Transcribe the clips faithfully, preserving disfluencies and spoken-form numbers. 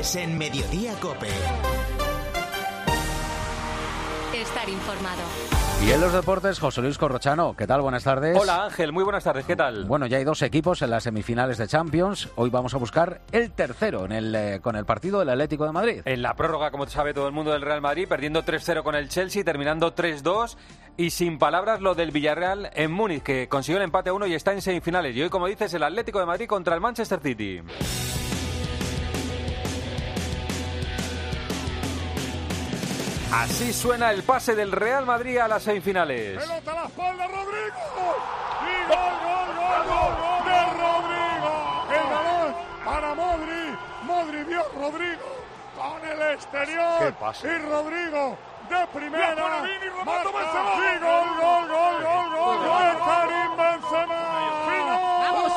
Deportes en Mediodía COPE. Estar informado. Y en los deportes, José Luis Corrochano, ¿qué tal? Buenas tardes. Hola Ángel, muy buenas tardes, ¿qué tal? Bueno, ya hay dos equipos en las semifinales de Champions. Hoy vamos a buscar el tercero en el, eh, con el partido del Atlético de Madrid. En la prórroga, como sabe todo el mundo, del Real Madrid, perdiendo tres cero con el Chelsea, terminando tres dos. Y sin palabras lo del Villarreal en Múnich, que consiguió el empate a uno y está en semifinales. Y hoy, como dices, el Atlético de Madrid contra el Manchester City. Así suena el pase del Real Madrid a las semifinales. Pelota a la espalda, Rodrigo. Y gol, gol, gol, gol, gol de Rodrigo. El balón para Modri. Modri vio a Rodrigo con el exterior. ¿Qué pasa? Y Rodrigo de primera. Marca, y gol, gol, gol, gol, gol, gol de Karim Benzema. Final.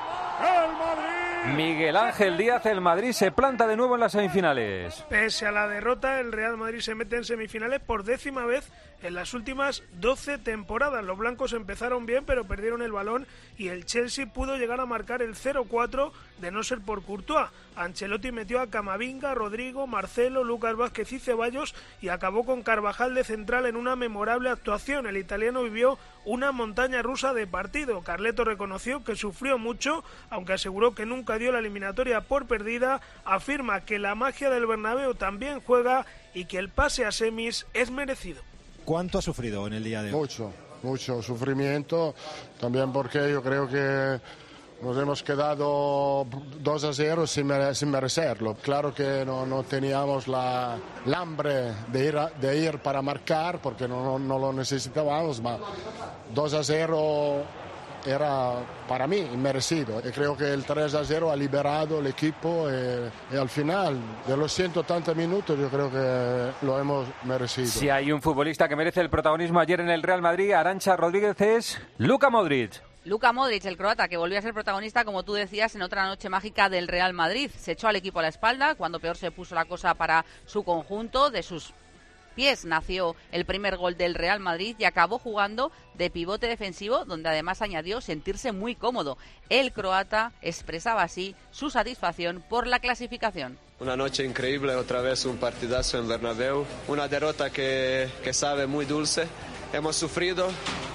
El Madrid. Miguel Ángel Díaz, el Madrid se planta de nuevo en las semifinales. Pese a la derrota, el Real Madrid se mete en semifinales por décima vez en las últimas doce temporadas. Los blancos empezaron bien, pero perdieron el balón y el Chelsea pudo llegar a marcar el cero cuatro de no ser por Courtois. Ancelotti metió a Camavinga, Rodrigo, Marcelo, Lucas Vázquez y Ceballos y acabó con Carvajal de central en una memorable actuación. El italiano vivió una montaña rusa de partido. Carleto reconoció que sufrió mucho, aunque aseguró que nunca dio la eliminatoria por perdida. Afirma que la magia del Bernabéu también juega y que el pase a semis es merecido. ¿Cuánto ha sufrido en el día de hoy? Mucho, mucho sufrimiento, también porque yo creo que nos hemos quedado dos a cero sin, mere- sin merecerlo. Claro que no, no teníamos la, el hambre de ir, a, de ir para marcar porque no, no, no lo necesitábamos, pero dos a cero era para mí inmerecido. Y creo que el tres a cero ha liberado el equipo y, y al final de los ciento tantos minutos yo creo que lo hemos merecido. Si hay un futbolista que merece el protagonismo ayer en el Real Madrid, Arantxa Rodríguez, es Luka Modric. Luka Modric, el croata, que volvió a ser protagonista, como tú decías, en otra noche mágica del Real Madrid. Se echó al equipo a la espalda cuando peor se puso la cosa para su conjunto. De sus pies nació el primer gol del Real Madrid y acabó jugando de pivote defensivo, donde además añadió sentirse muy cómodo. El croata expresaba así su satisfacción por la clasificación. Una noche increíble, otra vez un partidazo en Bernabéu. Una derrota que, que sabe muy dulce. Hemos sufrido,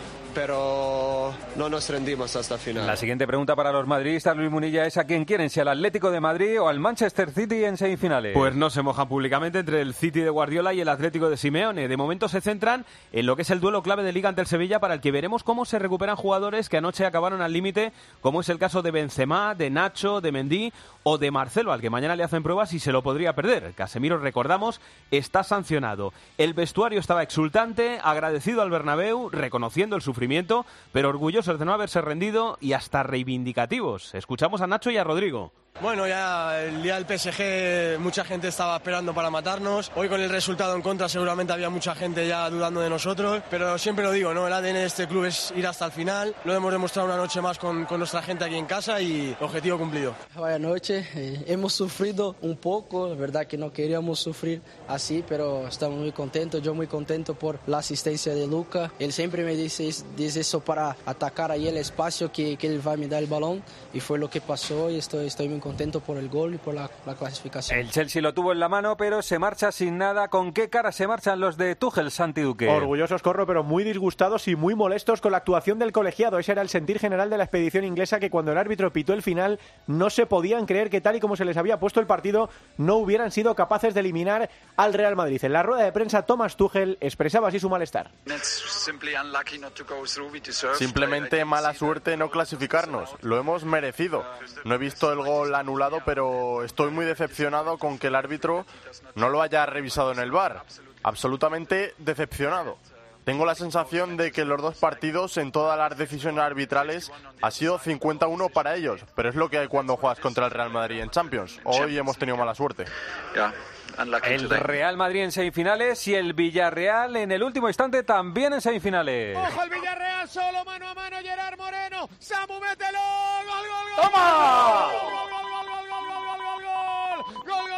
pero no nos rendimos hasta el final. La siguiente pregunta para los madridistas, Luis Munilla, es: ¿a quién quieren? ¿Si al Atlético de Madrid o al Manchester City en semifinales? Pues no se mojan públicamente entre el City de Guardiola y el Atlético de Simeone. De momento se centran en lo que es el duelo clave de Liga ante el Sevilla, para el que veremos cómo se recuperan jugadores que anoche acabaron al límite, como es el caso de Benzema, de Nacho, de Mendy o de Marcelo, al que mañana le hacen pruebas y se lo podría perder. Casemiro, recordamos, está sancionado. El vestuario estaba exultante, agradecido al Bernabéu, reconociendo el sufrimiento, pero orgullosos de no haberse rendido y hasta reivindicativos. Escuchamos a Nacho y a Rodrigo. Bueno, ya el día del P S G mucha gente estaba esperando para matarnos. Hoy con el resultado en contra seguramente había mucha gente ya dudando de nosotros, pero siempre lo digo, ¿no? El A D N de este club es ir hasta el final. Lo hemos demostrado una noche más con, con nuestra gente aquí en casa y objetivo cumplido. Buenas noches, eh, hemos sufrido un poco, la verdad que no queríamos sufrir así, pero estamos muy contentos, yo muy contento por la asistencia de Luka. Él siempre me dice, dice eso para atacar ahí el espacio que, que él va a me dar el balón y fue lo que pasó y estoy, estoy muy contento por el gol y por la, la clasificación. El Chelsea lo tuvo en la mano, pero se marcha sin nada. ¿Con qué cara se marchan los de Tuchel, Santi Duque? Orgullosos, Corro, pero muy disgustados y muy molestos con la actuación del colegiado. Ese era el sentir general de la expedición inglesa, que cuando el árbitro pitó el final no se podían creer que tal y como se les había puesto el partido no hubieran sido capaces de eliminar al Real Madrid. En la rueda de prensa, Thomas Tuchel expresaba así su malestar. Simplemente mala suerte no clasificarnos. Lo hemos merecido. No he visto el gol anulado, pero estoy muy decepcionado con que el árbitro no lo haya revisado en el V A R. Absolutamente decepcionado. Tengo la sensación de que los dos partidos, en todas las decisiones arbitrales, ha sido cincuenta a uno para ellos, pero es lo que hay cuando juegas contra el Real Madrid en Champions. Hoy hemos tenido mala suerte. El Real Madrid en semifinales y el Villarreal en el último instante también en semifinales. ¡Ojo el Villarreal! Solo mano a mano Gerard Moreno. ¡Samu, mételo! ¡Gol, gol, gol! ¡Toma! ¡Gol, gol, gol, gol, gol, gol, gol, gol, gol! ¡Gol, gol, gol, gol!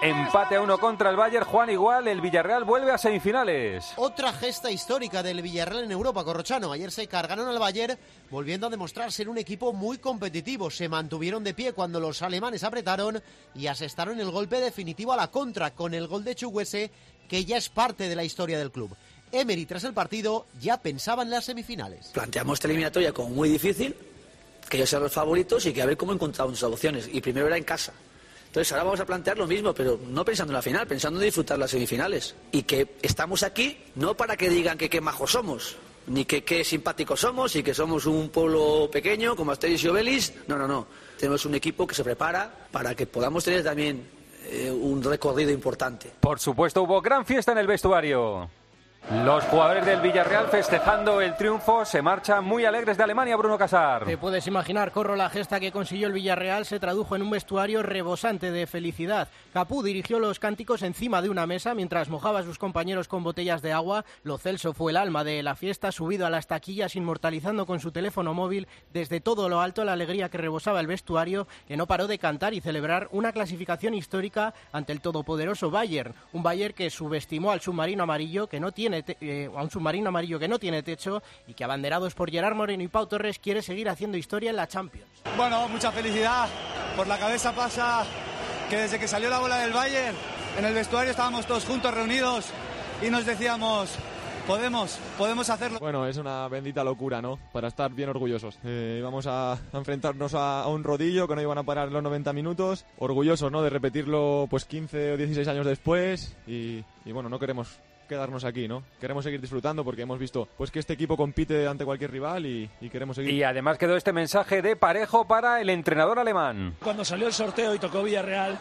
Empate a uno contra el Bayern. Juan, igual, el Villarreal vuelve a semifinales. Otra gesta histórica del Villarreal en Europa, Corrochano. Ayer se cargaron al Bayern, volviendo a demostrar ser un equipo muy competitivo. Se mantuvieron de pie cuando los alemanes apretaron y asestaron el golpe definitivo a la contra con el gol de Chukwueze, que ya es parte de la historia del club. Emery, tras el partido, ya pensaba en las semifinales. Planteamos esta eliminatoria como muy difícil, que ellos sean los favoritos y que a ver cómo encontramos soluciones. Y primero era en casa. Entonces ahora vamos a plantear lo mismo, pero no pensando en la final, pensando en disfrutar las semifinales. Y que estamos aquí no para que digan que qué majos somos, ni que qué simpáticos somos y que somos un pueblo pequeño como Asterix y Obelix. No, no, no. Tenemos un equipo que se prepara para que podamos tener también eh, un recorrido importante. Por supuesto, hubo gran fiesta en el vestuario. Los jugadores del Villarreal festejando el triunfo se marchan muy alegres de Alemania, Bruno Casar. Te puedes imaginar, Corro, la gesta que consiguió el Villarreal se tradujo en un vestuario rebosante de felicidad. Capú dirigió los cánticos encima de una mesa mientras mojaba a sus compañeros con botellas de agua. Lo Celso fue el alma de la fiesta, subido a las taquillas, inmortalizando con su teléfono móvil desde todo lo alto la alegría que rebosaba el vestuario, que no paró de cantar y celebrar una clasificación histórica ante el todopoderoso Bayern. Un Bayern que subestimó al submarino amarillo, que no tiene Te- eh, a un submarino amarillo que no tiene techo y que, abanderados por Gerard Moreno y Pau Torres, quiere seguir haciendo historia en la Champions. Bueno, mucha felicidad. Por la cabeza pasa que desde que salió la bola del Bayern, en el vestuario estábamos todos juntos, reunidos, y nos decíamos, podemos, podemos hacerlo. Bueno, es una bendita locura, ¿no? Para estar bien orgullosos. Eh, vamos a, a enfrentarnos a, a un rodillo que no iban a parar los noventa minutos. Orgullosos, ¿no? De repetirlo pues quince o dieciséis años después y, y bueno, no queremos quedarnos aquí, ¿no? Queremos seguir disfrutando porque hemos visto pues que este equipo compite ante cualquier rival y, y queremos seguir. Y además quedó este mensaje de Parejo para el entrenador alemán. Cuando salió el sorteo y tocó Villarreal,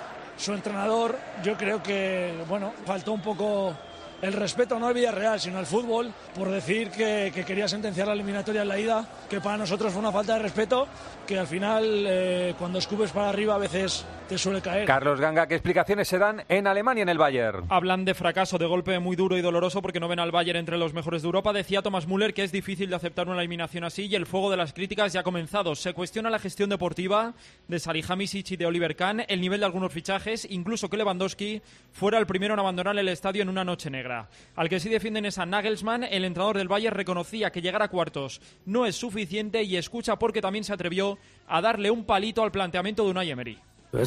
su entrenador, yo creo que, bueno, faltó un poco el respeto no al Villarreal, sino al fútbol, por decir que, que quería sentenciar la eliminatoria en la ida, que para nosotros fue una falta de respeto, que al final, eh, cuando escupes para arriba, a veces te suele caer. Carlos Ganga, ¿qué explicaciones se dan en Alemania en el Bayern? Hablan de fracaso, de golpe muy duro y doloroso porque no ven al Bayern entre los mejores de Europa. Decía Thomas Müller que es difícil de aceptar una eliminación así y el fuego de las críticas ya ha comenzado. Se cuestiona la gestión deportiva de Salihamidzic y de Oliver Kahn, el nivel de algunos fichajes, incluso que Lewandowski fuera el primero en abandonar el estadio en una noche negra. Al que sí defienden es a Nagelsmann. El entrenador del Bayern reconocía que llegar a cuartos no es suficiente y escucha porque también se atrevió a darle un palito al planteamiento de Unai Emery.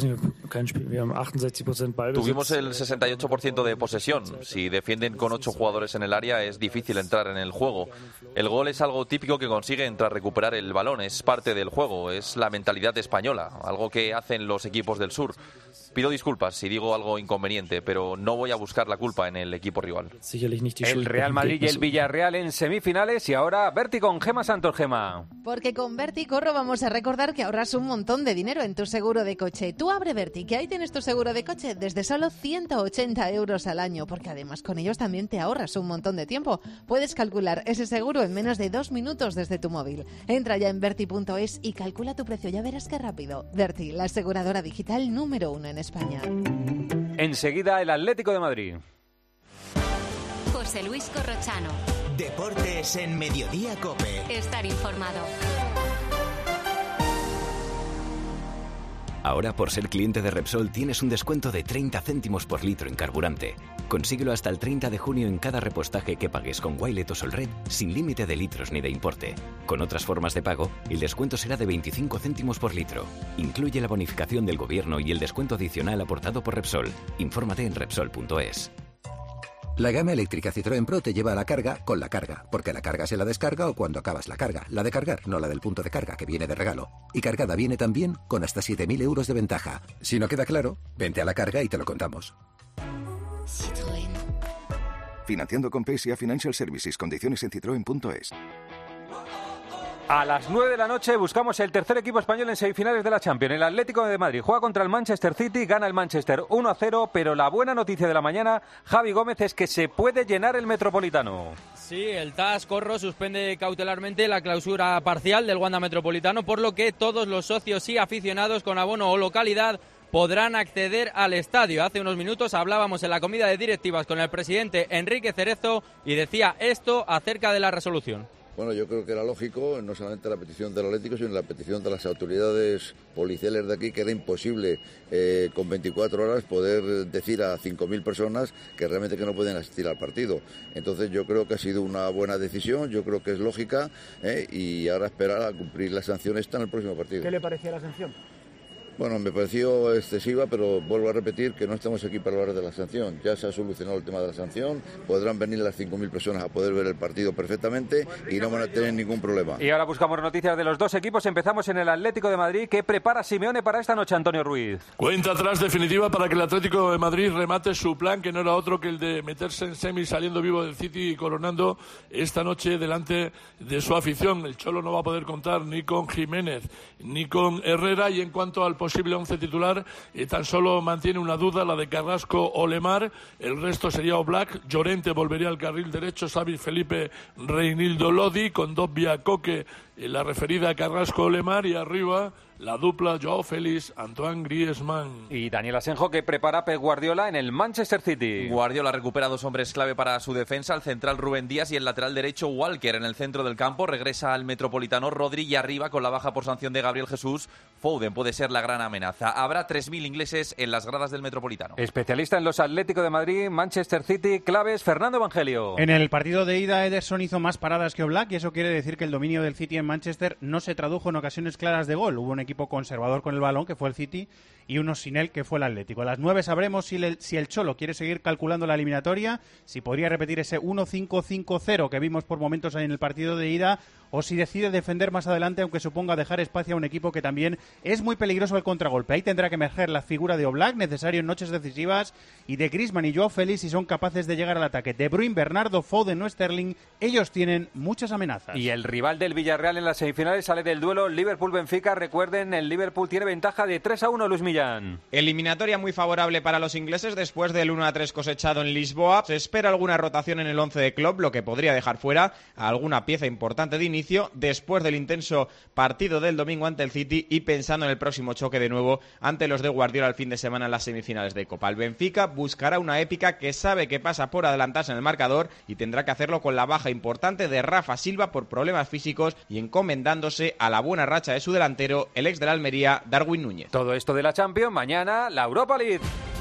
Tuvimos el sesenta y ocho por ciento de posesión. Si defienden con ocho jugadores en el área es difícil entrar en el juego. El gol es algo típico que consiguen tras recuperar el balón. Es parte del juego, es la mentalidad española, algo que hacen los equipos del sur. Pido disculpas si digo algo inconveniente, pero no voy a buscar la culpa en el equipo rival. El Real Madrid y el Villarreal en semifinales y ahora Berti con Gema Santos. Gema. Porque con Berti Corro vamos a recordar que ahorras un montón de dinero en tu seguro de coche. Tú abre Berti, que ahí tienes tu seguro de coche desde solo ciento ochenta euros al año, porque además con ellos también te ahorras un montón de tiempo. Puedes calcular ese seguro en menos de dos minutos desde tu móvil. Entra ya en berti punto es y calcula tu precio, ya verás qué rápido. Berti, la aseguradora digital número uno en España. Enseguida el Atlético de Madrid. José Luis Corrochano. Deportes en Mediodía COPE. Estar informado. Ahora, por ser cliente de Repsol, tienes un descuento de treinta céntimos por litro en carburante. Consíguelo hasta el treinta de junio en cada repostaje que pagues con Wilet o Solred, sin límite de litros ni de importe. Con otras formas de pago, el descuento será de veinticinco céntimos por litro. Incluye la bonificación del gobierno y el descuento adicional aportado por Repsol. Infórmate en Repsol punto es. La gama eléctrica Citroën Pro te lleva a la carga con la carga, porque la carga se la descarga o cuando acabas la carga. La de cargar, no la del punto de carga, que viene de regalo. Y cargada viene también con hasta siete mil euros de ventaja. Si no queda claro, vente a la carga y te lo contamos. Citroën. Financiando con P S A Financial Services. Condiciones en citroen punto es. A las nueve de la noche buscamos el tercer equipo español en semifinales de la Champions. El Atlético de Madrid juega contra el Manchester City, gana el Manchester uno a cero, pero la buena noticia de la mañana, Javi Gómez, es que se puede llenar el Metropolitano. Sí, el T A S Corro suspende cautelarmente la clausura parcial del Wanda Metropolitano, por lo que todos los socios y aficionados con abono o localidad podrán acceder al estadio. Hace unos minutos hablábamos en la comida de directivas con el presidente Enrique Cerezo y decía esto acerca de la resolución. Bueno, yo creo que era lógico, no solamente la petición del Atlético, sino la petición de las autoridades policiales de aquí, que era imposible eh, con veinticuatro horas poder decir a cinco mil personas que realmente que no pueden asistir al partido. Entonces yo creo que ha sido una buena decisión, yo creo que es lógica eh, y ahora esperar a cumplir la sanción esta en el próximo partido. ¿Qué le parecía la sanción? Bueno, me pareció excesiva, pero vuelvo a repetir que no estamos aquí para hablar de la sanción. Ya se ha solucionado el tema de la sanción, podrán venir las cinco mil personas a poder ver el partido perfectamente y no van a tener ningún problema. Y ahora buscamos noticias de los dos equipos. Empezamos en el Atlético de Madrid. ¿Qué prepara Simeone para esta noche, Antonio Ruiz? Cuenta atrás definitiva para que el Atlético de Madrid remate su plan, que no era otro que el de meterse en semis saliendo vivo del City y coronando esta noche delante de su afición. El Cholo no va a poder contar ni con Jiménez ni con Herrera, y en cuanto al posible once titular, eh, tan solo mantiene una duda, la de Carrasco o Lemar. El resto sería Oblak, Llorente volvería al carril derecho, Xavi, Felipe, Reinildo, Lodi, con Dobbia, Coque, eh, la referida a Carrasco o Lemar, y arriba la dupla Joao Félix, Antoine Griezmann. Y Daniel Asenjo, que prepara Pep Guardiola en el Manchester City. Guardiola recupera dos hombres clave para su defensa, el central Rubén Díaz y el lateral derecho Walker. En el centro del campo regresa al Metropolitano Rodri, y arriba, con la baja por sanción de Gabriel Jesús, Foden puede ser la gran amenaza. Habrá tres mil ingleses en las gradas del Metropolitano. Especialista en los Atlético de Madrid, Manchester City, claves Fernando Evangelio. En el partido de ida, Ederson hizo más paradas que Oblak, y eso quiere decir que el dominio del City en Manchester no se tradujo en ocasiones claras de gol. Hubo un equipo conservador con el balón, que fue el City, y uno sin él, que fue el Atlético. A las nueve sabremos si el, si el Cholo quiere seguir calculando la eliminatoria, si podría repetir ese uno cinco cinco cero que vimos por momentos ahí en el partido de ida, o si decide defender más adelante, aunque suponga dejar espacio a un equipo que también es muy peligroso al contragolpe. Ahí tendrá que emerger la figura de Oblak, necesario en noches decisivas, y de Griezmann y Joao Félix, si son capaces de llegar al ataque. De Bruyne, Bernardo, Foden o Sterling, ellos tienen muchas amenazas. Y el rival del Villarreal en las semifinales sale del duelo Liverpool-Benfica. Recuerden, el Liverpool tiene ventaja de tres a uno, Luis Millán. Eliminatoria muy favorable para los ingleses después del uno a tres cosechado en Lisboa. Se espera alguna rotación en el once de Klopp, lo que podría dejar fuera a alguna pieza importante de inicio después del intenso partido del domingo ante el City, y pensando en el próximo choque de nuevo ante los de Guardiola el fin de semana en las semifinales de Copa. El Benfica buscará una épica que sabe que pasa por adelantarse en el marcador, y tendrá que hacerlo con la baja importante de Rafa Silva por problemas físicos y encomendándose a la buena racha de su delantero, el ex del Almería, Darwin Núñez. Todo esto de la Champions, mañana la Europa League.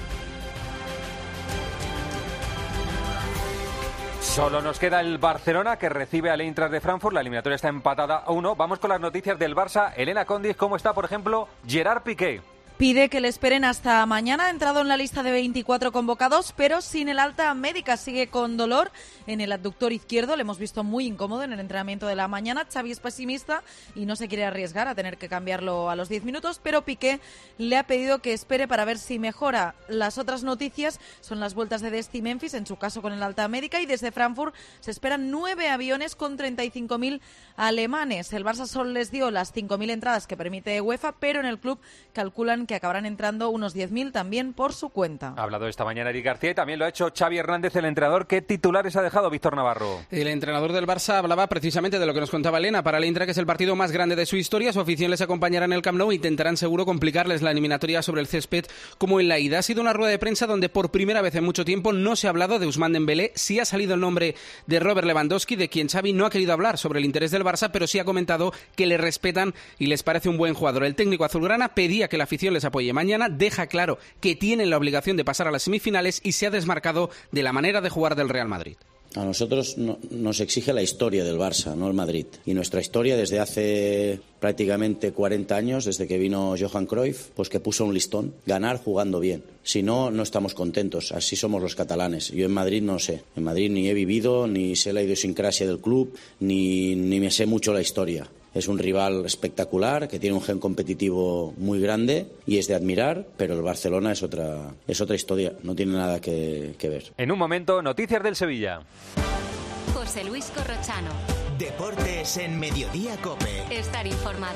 Solo nos queda el Barcelona, que recibe al Eintracht de Frankfurt. La eliminatoria está empatada a uno. Vamos con las noticias del Barça. Elena Condis, ¿cómo está, por ejemplo, Gerard Piqué? Pide que le esperen hasta mañana. Ha entrado en la lista de veinticuatro convocados, pero sin el alta médica. Sigue con dolor en el abductor izquierdo. Le hemos visto muy incómodo en el entrenamiento de la mañana. Xavi es pesimista y no se quiere arriesgar a tener que cambiarlo a los diez minutos, pero Piqué le ha pedido que espere para ver si mejora. Las otras noticias son las vueltas de Dest y Memphis, en su caso con el alta médica, y desde Frankfurt se esperan nueve aviones con treinta y cinco mil alemanes. El Barça solo les dio las cinco mil entradas que permite UEFA, pero en el club calculan que que acabarán entrando unos diez mil también por su cuenta. Ha hablado esta mañana Eric García, y también lo ha hecho Xavi Hernández, el entrenador. ¿Qué titulares ha dejado Víctor Navarro? El entrenador del Barça hablaba precisamente de lo que nos contaba Elena. Para el Eintracht, que es el partido más grande de su historia, su afición les acompañará en el Camp Nou e intentarán seguro complicarles la eliminatoria sobre el césped como en la ida. Ha sido una rueda de prensa donde por primera vez en mucho tiempo no se ha hablado de Ousmane Dembélé. Sí ha salido el nombre de Robert Lewandowski, de quien Xavi no ha querido hablar sobre el interés del Barça, pero sí ha comentado que le respetan y les parece un buen jugador. El técnico azulgrana pedía que la afición les apoye mañana, deja claro que tienen la obligación de pasar a las semifinales y se ha desmarcado de la manera de jugar del Real Madrid. A nosotros no, nos exige la historia del Barça, no el Madrid. Y nuestra historia desde hace prácticamente cuarenta años, desde que vino Johan Cruyff, pues que puso un listón, ganar jugando bien. Si no, no estamos contentos. Así somos los catalanes. Yo en Madrid no sé. En Madrid ni he vivido, ni sé la idiosincrasia del club, ni, ni me sé mucho la historia. Es un rival espectacular, que tiene un gen competitivo muy grande y es de admirar, pero el Barcelona es otra, es otra historia, no tiene nada que, que ver. En un momento, noticias del Sevilla. José Luis Corrochano. Deportes en Mediodía COPE. Estar informado.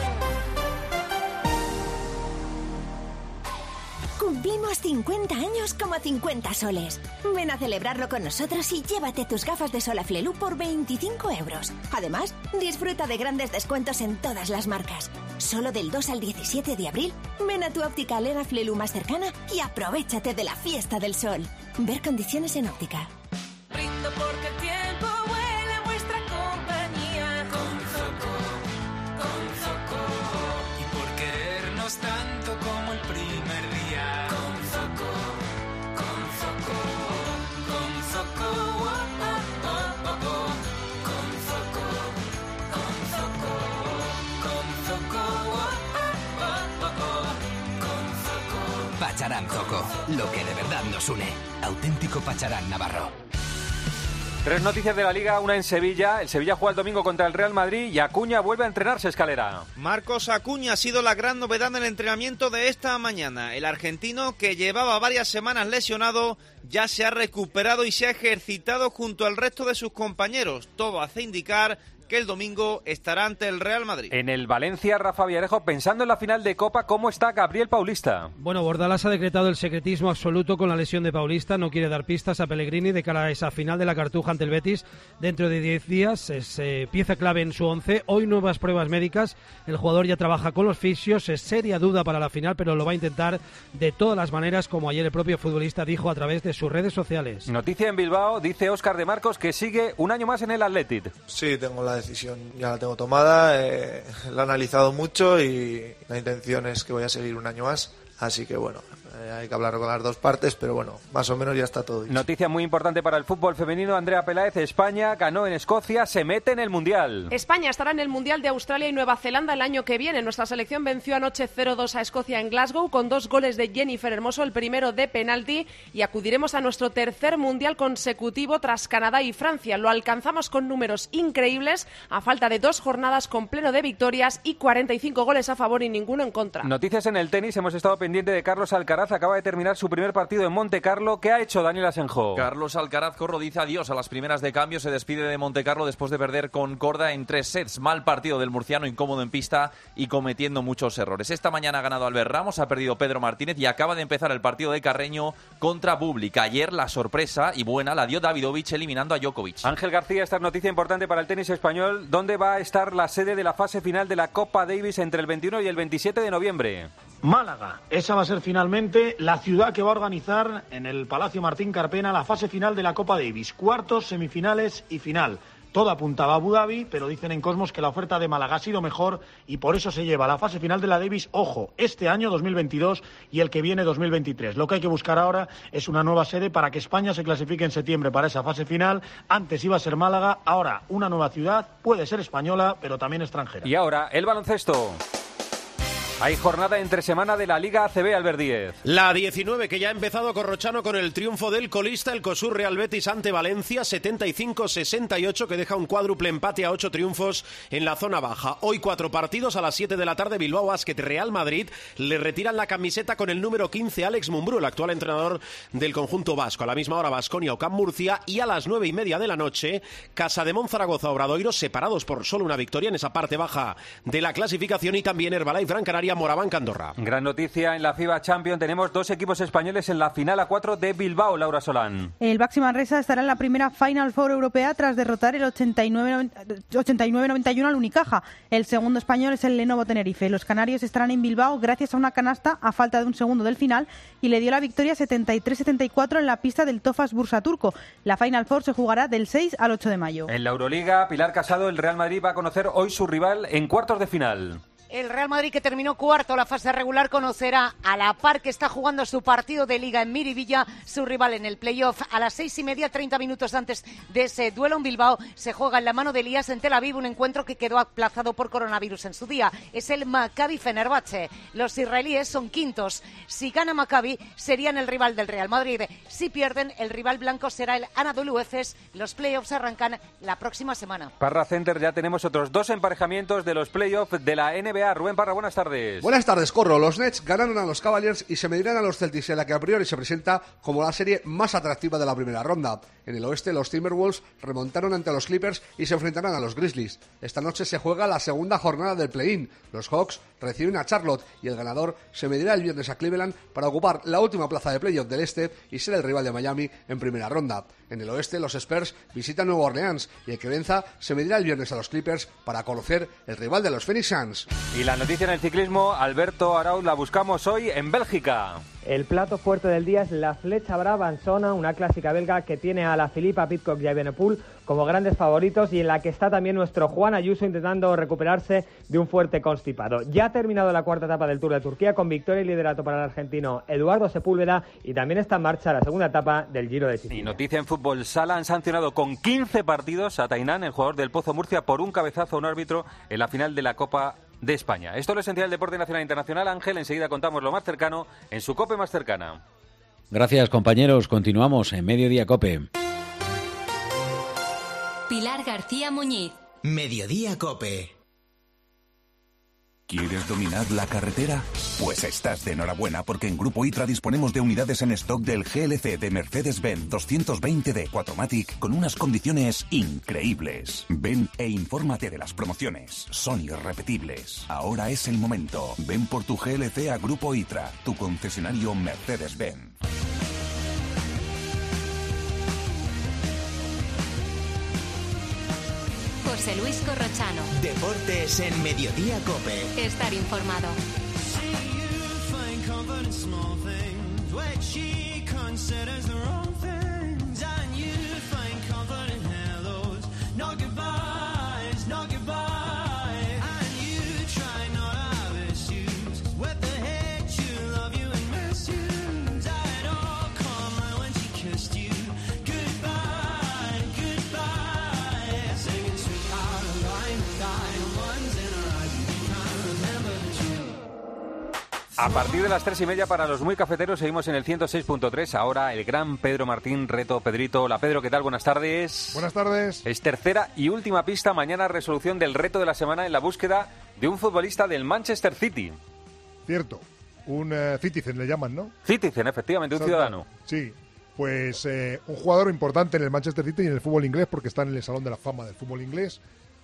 Cumplimos cincuenta años como cincuenta soles. Ven a celebrarlo con nosotros y llévate tus gafas de sol Aflelu por veinticinco euros. Además, disfruta de grandes descuentos en todas las marcas. Solo del dos al diecisiete de abril, ven a tu óptica Ler Aflelu más cercana y aprovéchate de la fiesta del sol. Ver condiciones en óptica. Brindo porque el tiempo vuela en vuestra compañía. Pacharán Zoco, lo que de verdad nos une. Auténtico Pacharán Navarro. Tres noticias de la Liga, una en Sevilla. El Sevilla juega el domingo contra el Real Madrid y Acuña vuelve a entrenarse, Escalera. Marcos Acuña ha sido la gran novedad en el entrenamiento de esta mañana. El argentino, que llevaba varias semanas lesionado, ya se ha recuperado y se ha ejercitado junto al resto de sus compañeros. Todo hace indicar que el domingo estará ante el Real Madrid. En el Valencia, Rafa Villarejo, pensando en la final de Copa, ¿cómo está Gabriel Paulista? Bueno, Bordalás ha decretado el secretismo absoluto con la lesión de Paulista. No quiere dar pistas a Pellegrini de cara a esa final de la Cartuja ante el Betis. Dentro de diez días es eh, pieza clave en su once. Hoy nuevas pruebas médicas. El jugador ya trabaja con los fisios. Es seria duda para la final, pero lo va a intentar de todas las maneras, como ayer el propio futbolista dijo a través de sus redes sociales. Noticia en Bilbao, dice Óscar de Marcos que sigue un año más en el Athletic. Sí, tengo la decisión, ya la tengo tomada, eh, la he analizado mucho y la intención es que voy a seguir un año más, así que bueno, eh, hay que hablar con las dos partes, pero bueno, más o menos ya está todo dicho. Noticia muy importante para el fútbol femenino, Andrea Peláez, España ganó en Escocia, se mete en el Mundial. España estará en el Mundial de Australia y Nueva Zelanda el año que viene. Nuestra selección venció anoche cero dos a Escocia en Glasgow con dos goles de Jennifer Hermoso, el primero de penalti, y acudiremos a nuestro tercer Mundial consecutivo tras Canadá y Francia. Lo alcanzamos con números increíbles a falta de dos jornadas con pleno de victorias y cuarenta y cinco goles a favor y ninguno en contra. Noticias en el tenis, hemos estado pendiente de Carlos Alcaraz, acaba de terminar su primer partido en Monte Carlo. ¿Qué ha hecho Daniel Asenjo? Carlos Alcaraz Corro dice adiós a las primeras de cambio, se despide de Monte Carlo después de perder con Korda en tres sets. Mal partido del murciano, incómodo en pista y cometiendo muchos errores. Esta mañana ha ganado Albert Ramos, ha perdido Pedro Martínez y acaba de empezar el partido de Carreño contra Bublik. Ayer la sorpresa y buena la dio Davidovich eliminando a Djokovic. Ángel García, esta es noticia importante para el tenis español. ¿Dónde va a estar la sede de la fase final de la Copa Davis entre el veintiuno y el veintisiete de noviembre? Málaga. Esa va a ser finalmente la ciudad que va a organizar en el Palacio Martín Carpena la fase final de la Copa Davis. Cuartos, semifinales y final. Todo apuntaba a Abu Dhabi, pero dicen en Cosmos que la oferta de Málaga ha sido mejor y por eso se lleva a la fase final de la Davis, ojo, este año dos mil veintidós y el que viene dos mil veintitrés. Lo que hay que buscar ahora es una nueva sede para que España se clasifique en septiembre para esa fase final. Antes iba a ser Málaga, ahora una nueva ciudad, puede ser española, pero también extranjera. Y ahora, el baloncesto. Hay jornada entre semana de la Liga A C B, Albert Díez. La diecinueve, que ya ha empezado Corrochano con el triunfo del colista, el COSUR Real Betis ante Valencia, setenta y cinco sesenta y ocho, que deja un cuádruple empate a ocho triunfos en la zona baja. Hoy cuatro partidos, a las siete de la tarde, Bilbao Basket Real Madrid. Le retiran la camiseta con el número quince, Alex Mumbrú, el actual entrenador del conjunto vasco. A la misma hora, Baskonia Ocam Murcia, y a las nueve y media de la noche, Casademón Zaragoza Obradoiro, separados por solo una victoria en esa parte baja de la clasificación, y también Herbalife Gran Canaria, Moraván Andorra. Gran noticia en la FIBA Champions, tenemos dos equipos españoles en la final a cuatro de Bilbao, Laura Solán. El Baxi Manresa estará en la primera Final Four europea tras derrotar el ochenta y nueve noventa y uno al Unicaja. El segundo español es el Lenovo Tenerife. Los canarios estarán en Bilbao gracias a una canasta a falta de un segundo del final y le dio la victoria setenta y tres setenta y cuatro en la pista del Tofas Bursa Turco. La Final Four se jugará del seis al ocho de mayo. En la Euroliga, Pilar Casado, el Real Madrid va a conocer hoy su rival en cuartos de final. El Real Madrid, que terminó cuarto la fase regular, conocerá a la par que está jugando su partido de Liga en Miribilla, su rival en el playoff. A las seis y media, treinta minutos antes de ese duelo en Bilbao, se juega en la mano de Elías en Tel Aviv, un encuentro que quedó aplazado por coronavirus en su día. Es el Maccabi Fenerbahce. Los israelíes son quintos. Si gana Maccabi, serían el rival del Real Madrid. Si pierden, el rival blanco será el Anadolu Efes. Los playoffs arrancan la próxima semana. Parra Center, ya tenemos otros dos emparejamientos de los playoffs de la N B A. Rubén Parra, buenas tardes. Buenas tardes, Corro. Los Nets ganaron a los Cavaliers y se medirán a los Celtics, en la que a priori se presenta como la serie más atractiva de la primera ronda. En el oeste, los Timberwolves remontaron ante los Clippers y se enfrentarán a los Grizzlies. Esta noche se juega la segunda jornada del play-in. Los Hawks reciben a Charlotte y el ganador se medirá el viernes a Cleveland para ocupar la última plaza de playoff del este y ser el rival de Miami en primera ronda. En el oeste, los Spurs visitan Nueva Orleans y el que venza se medirá el viernes a los Clippers para conocer el rival de los Phoenix Suns. Y la noticia en el ciclismo, Alberto Arauz, la buscamos hoy en Bélgica. El plato fuerte del día es la Flecha Brava en Sona, una clásica belga que tiene a la Philippa Pidcock y a Evenepoel como grandes favoritos y en la que está también nuestro Juan Ayuso intentando recuperarse de un fuerte constipado. Ya ha terminado la cuarta etapa del Tour de Turquía con victoria y liderato para el argentino Eduardo Sepúlveda y también está en marcha la segunda etapa del Giro de Sicilia. Y noticia en fútbol, Sala han sancionado con quince partidos a Tainán, el jugador del Pozo Murcia, por un cabezazo a un árbitro en la final de la Copa de España. Esto es lo esencial del deporte nacional e internacional. Ángel, enseguida contamos lo más cercano en su COPE más cercana. Gracias, compañeros. Continuamos en Mediodía COPE. Pilar García Muñiz. Mediodía COPE. ¿Quieres dominar la carretera? Pues estás de enhorabuena porque en Grupo ITRA disponemos de unidades en stock del G L C de Mercedes-Benz doscientos veinte D cuatro matic con unas condiciones increíbles. Ven e infórmate de las promociones. Son irrepetibles. Ahora es el momento. Ven por tu G L C a Grupo ITRA, tu concesionario Mercedes-Benz. José Luis Corrochano. Deportes en Mediodía COPE. Estar informado. A partir de las tres y media para los muy cafeteros seguimos en el ciento seis punto tres. Ahora el gran Pedro Martín, reto Pedrito. Hola Pedro, ¿qué tal? Buenas tardes. Buenas tardes. Es tercera y última pista. Mañana resolución del reto de la semana en la búsqueda de un futbolista del Manchester City. Cierto, un uh, citizen le llaman, ¿no? Citizen, efectivamente, un Salta. ciudadano. Sí, pues eh, un jugador importante en el Manchester City y en el fútbol inglés porque está en el Salón de la Fama del fútbol inglés.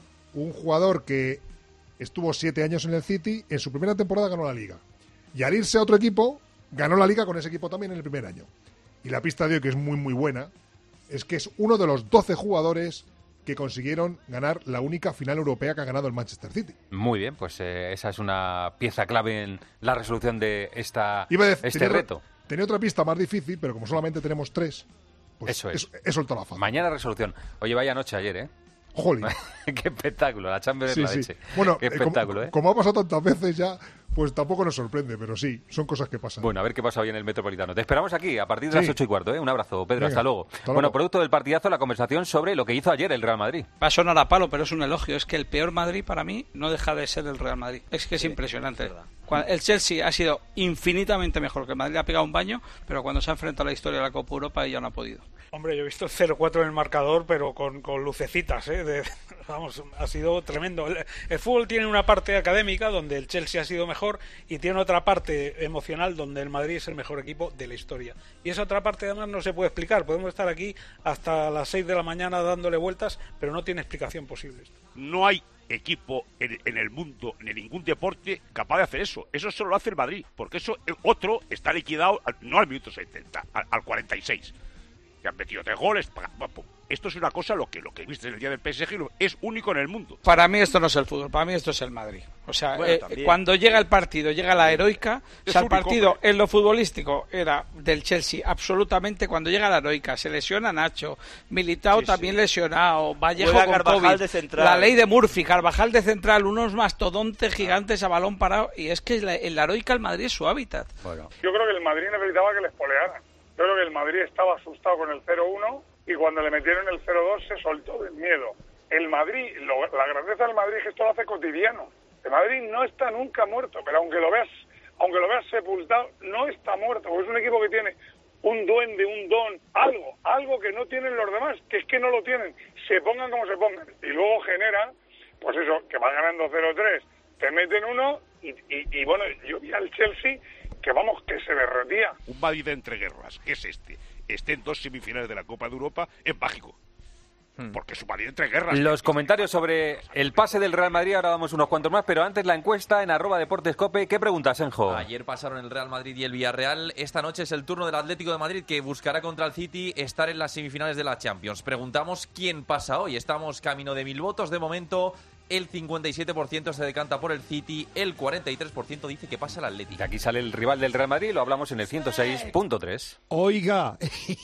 Un jugador que estuvo siete años en el City, en su primera temporada ganó la Liga. Y al irse a otro equipo, ganó la Liga con ese equipo también en el primer año. Y la pista de hoy, que es muy muy buena, es que es uno de los doce jugadores que consiguieron ganar la única final europea que ha ganado el Manchester City. Muy bien, pues eh, esa es una pieza clave en la resolución de esta, Iba a decir, este tenía reto. Otra, tenía otra pista más difícil, pero como solamente tenemos tres, pues eso es. He soltado la fama. Mañana resolución. Oye, vaya noche ayer, ¿eh? Jolín. Qué espectáculo, la Champions sí, es la sí. leche. Bueno, qué espectáculo, como, ¿eh? Como ha pasado tantas veces ya, pues tampoco nos sorprende, pero sí, son cosas que pasan. Bueno, a ver qué pasa hoy en el Metropolitano. Te esperamos aquí a partir de sí. las ocho y cuarto, ¿eh? Un abrazo, Pedro, Venga, hasta luego. Hasta bueno, luego. producto del partidazo, la conversación sobre lo que hizo ayer el Real Madrid. Va a sonar a palo, pero es un elogio. Es que el peor Madrid para mí no deja de ser el Real Madrid. Es que es sí, impresionante. Es el Chelsea ha sido infinitamente mejor que el Madrid, le ha pegado un baño, pero cuando se ha enfrentado a la historia de la Copa Europa ella no ha podido. Hombre, yo he visto el cero cuatro en el marcador, pero con, con lucecitas, ¿eh? De, vamos, ha sido tremendo. El, el fútbol tiene una parte académica donde el Chelsea ha sido mejor y tiene otra parte emocional donde el Madrid es el mejor equipo de la historia. Y esa otra parte además no se puede explicar. Podemos estar aquí hasta las seis de la mañana dándole vueltas, pero no tiene explicación posible. No hay equipo en, en el mundo, en ningún deporte, capaz de hacer eso. Eso solo lo hace el Madrid, porque eso el otro está liquidado, al, no al minuto setenta, al, al cuarenta y seis. Que han metido tres goles. Esto es una cosa, lo que lo que viste en el día del P S G es único en el mundo. Para mí esto no es el fútbol, para mí esto es el Madrid. O sea, bueno, eh, cuando llega el partido, llega la heroica, o sea, el partido en lo futbolístico era del Chelsea absolutamente. Cuando llega la heroica, se lesiona Nacho, Militao sí, también sí. lesionado, Vallejo con Carvajal COVID, de central. La ley de Murphy, Carvajal de central, unos mastodontes gigantes a balón parado, y es que la, en la heroica el Madrid es su hábitat. Bueno. Yo creo que el Madrid necesitaba que les polearan. Yo creo que el Madrid estaba asustado con el cero uno y cuando le metieron el cero dos se soltó del miedo. El Madrid, lo, la grandeza del Madrid es que esto lo hace cotidiano. El Madrid no está nunca muerto, pero aunque lo veas, aunque lo veas sepultado, no está muerto, porque es un equipo que tiene un duende, un don, algo, algo que no tienen los demás, que es que no lo tienen, se pongan como se pongan. Y luego genera, pues eso, que va ganando cero tres, te meten uno y, y, y bueno, yo vi al Chelsea que vamos, que se derretía. Un Madrid entre guerras, que es este, esté en dos semifinales de la Copa de Europa, es mágico. Porque es un Madrid entre guerras. Los comentarios sobre el pase del Real Madrid, ahora damos unos cuantos más, pero antes la encuesta en arroba deportescope. ¿Qué preguntas, Enjo? Ayer pasaron el Real Madrid y el Villarreal. Esta noche es el turno del Atlético de Madrid, que buscará contra el City estar en las semifinales de la Champions. Preguntamos quién pasa hoy. Estamos camino de mil votos de momento. El cincuenta y siete por ciento se decanta por el City, el cuarenta y tres por ciento dice que pasa el Atlético. Aquí sale el rival del Real Madrid, lo hablamos en el ciento seis punto tres. Oiga,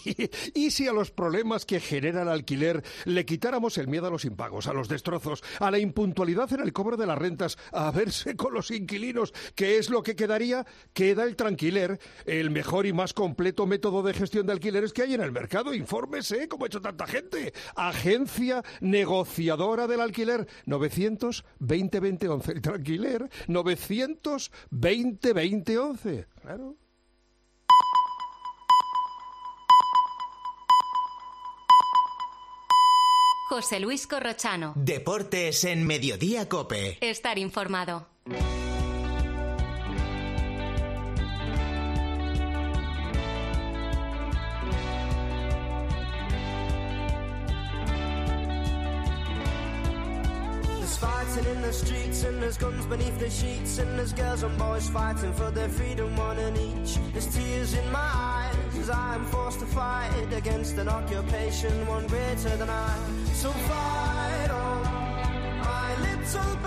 ¿y si a los problemas que genera el alquiler le quitáramos el miedo a los impagos, a los destrozos, a la impuntualidad en el cobro de las rentas, a verse con los inquilinos? ¿Qué es lo que quedaría? Queda el Tranquiler, el mejor y más completo método de gestión de alquileres que hay en el mercado. Infórmese, como ha hecho tanta gente. Agencia negociadora del alquiler, novecientos novecientos veinte veinte once. El tranquiler, novecientos veinte veinte once. Claro. José Luis Corrochano. Deportes en Mediodía COPE. Estar informado. Fighting in the streets and there's guns beneath the sheets and there's girls and boys fighting for their freedom, one and each. There's tears in my eyes as I'm forced to fight against an occupation, one greater than I. So fight on, my little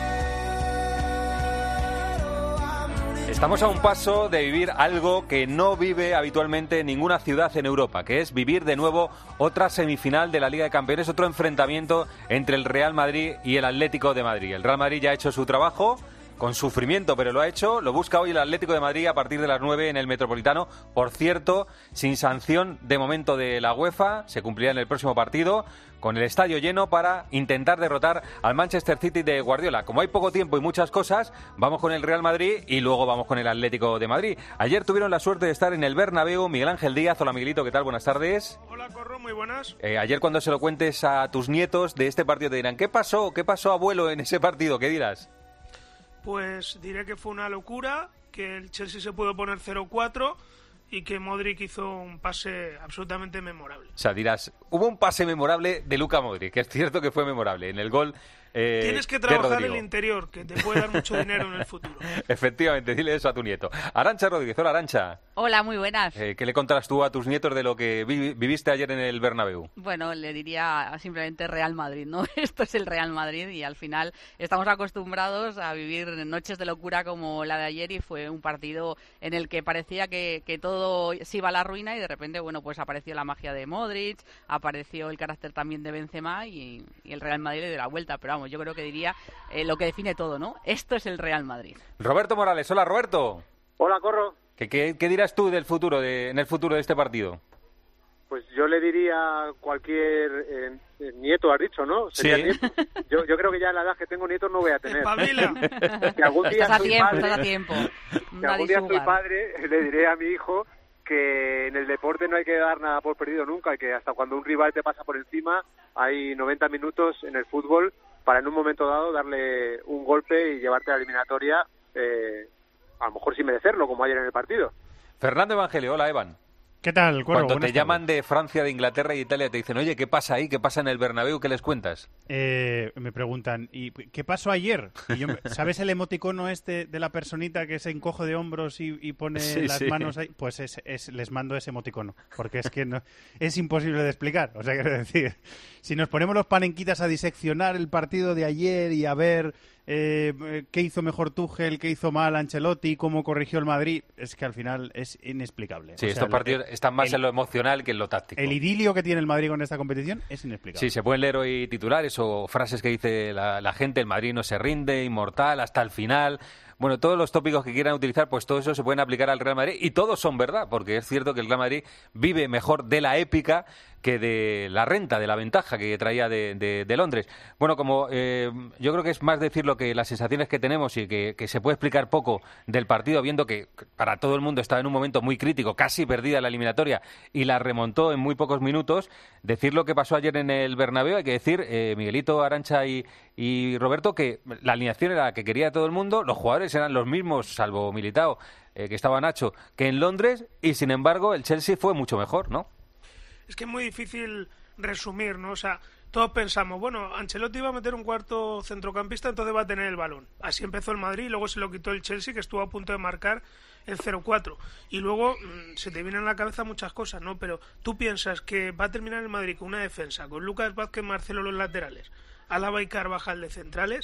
bed. Oh, I'm running. Estamos a un paso de vivir algo que no vive habitualmente ninguna ciudad en Europa, que es vivir de nuevo otra semifinal de la Liga de Campeones, otro enfrentamiento entre el Real Madrid y el Atlético de Madrid. El Real Madrid ya ha hecho su trabajo, con sufrimiento, pero lo ha hecho. Lo busca hoy el Atlético de Madrid a partir de las nueve en el Metropolitano. Por cierto, sin sanción de momento de la UEFA, se cumplirá en el próximo partido, con el estadio lleno para intentar derrotar al Manchester City de Guardiola. Como hay poco tiempo y muchas cosas, vamos con el Real Madrid y luego vamos con el Atlético de Madrid. Ayer tuvieron la suerte de estar en el Bernabéu Miguel Ángel Díaz. Hola Miguelito, ¿qué tal? Buenas tardes. Hola Corro, muy buenas. Eh, ayer cuando se lo cuentes a tus nietos de este partido te dirán, ¿qué pasó? ¿Qué pasó, abuelo, en ese partido? ¿Qué dirás? Pues diré que fue una locura, que el Chelsea se pudo poner cero cuatro y que Modric hizo un pase absolutamente memorable. O sea, dirás, hubo un pase memorable de Luka Modric, que es cierto que fue memorable. En el gol eh, Tienes que trabajar el interior, que te puede dar mucho dinero en el futuro. Efectivamente, dile eso a tu nieto. Arantxa Rodríguez, hola Arantxa. Hola, muy buenas. Eh, ¿Qué le contarás tú a tus nietos de lo que vi- viviste ayer en el Bernabéu? Bueno, le diría simplemente Real Madrid, ¿no? Esto es el Real Madrid y al final estamos acostumbrados a vivir noches de locura como la de ayer y fue un partido en el que parecía que, que todo se iba a la ruina y de repente, bueno, pues apareció la magia de Modric, apareció el carácter también de Benzema y, y el Real Madrid le dio la vuelta, pero vamos, yo creo que diría eh, lo que define todo, ¿no? Esto es el Real Madrid. Roberto Morales, hola Roberto. Hola, Corro. ¿Qué, qué, qué dirás tú del futuro de, en el futuro de este partido? Pues yo le diría a cualquier eh, nieto, has dicho, ¿no? Sería Sí. nieto. Yo, yo creo que ya en la edad que tengo nietos no voy a tener. ¡Espabila! Que algún día Estás a soy tiempo, padre, estás a tiempo. que algún día soy padre, le diré a mi hijo que en el deporte no hay que dar nada por perdido nunca y que hasta cuando un rival te pasa por encima hay noventa minutos en el fútbol para en un momento dado darle un golpe y llevarte a la eliminatoria, eh, a lo mejor sin merecerlo, como ayer en el partido. Fernando Evangelio, hola Evan. ¿Qué tal, Corro? Cuando Buenas te llaman de Francia, de Inglaterra y Italia, te dicen, oye, ¿qué pasa ahí? ¿Qué pasa en el Bernabéu? ¿Qué les cuentas? Eh, me preguntan, ¿y qué pasó ayer? Y yo, ¿sabes el emoticono este de la personita que se encoge de hombros y, y pone Sí, las sí. manos ahí? Pues es, es- les mando ese emoticono, porque es que no, es imposible de explicar. O sea, quiero decir, si nos ponemos los panenquitas a diseccionar el partido de ayer y a ver eh, qué hizo mejor Tuchel, qué hizo mal Ancelotti, cómo corrigió el Madrid, es que al final es inexplicable. Sí, O sea, estos el- partidos están más el- en lo emocional que en lo táctico. El idilio que tiene el Madrid con esta competición es inexplicable. Sí, se pueden leer hoy titulares o frases que dice la, la gente, el Madrid no se rinde, inmortal, hasta el final. Bueno, todos los tópicos que quieran utilizar, pues todo eso se pueden aplicar al Real Madrid y todos son verdad, porque es cierto que el Real Madrid vive mejor de la épica que de la renta, de la ventaja que traía de, de- de Londres. Bueno, como eh, yo creo que es más decirlo que las sensaciones que tenemos y que, que se puede explicar poco del partido, viendo que para todo el mundo estaba en un momento muy crítico, casi perdida la eliminatoria y la remontó en muy pocos minutos, decir lo que pasó ayer en el Bernabéu, hay que decir, eh, Miguelito, Arantxa y, y Roberto, que la alineación era la que quería todo el mundo, los jugadores eran los mismos, salvo Militao, eh, que estaba Nacho, que en Londres, y sin embargo el Chelsea fue mucho mejor, ¿no? Es que es muy difícil resumir, ¿no? O sea, todos pensamos, bueno, Ancelotti iba a meter un cuarto centrocampista, entonces va a tener el balón. Así empezó el Madrid y luego se lo quitó el Chelsea, que estuvo a punto de marcar el cero cuatro. Y luego mmm, se te vienen a la cabeza muchas cosas, ¿no? Pero tú piensas que va a terminar el Madrid con una defensa, con Lucas Vázquez, Marcelo los laterales, Álava y Carvajal de centrales,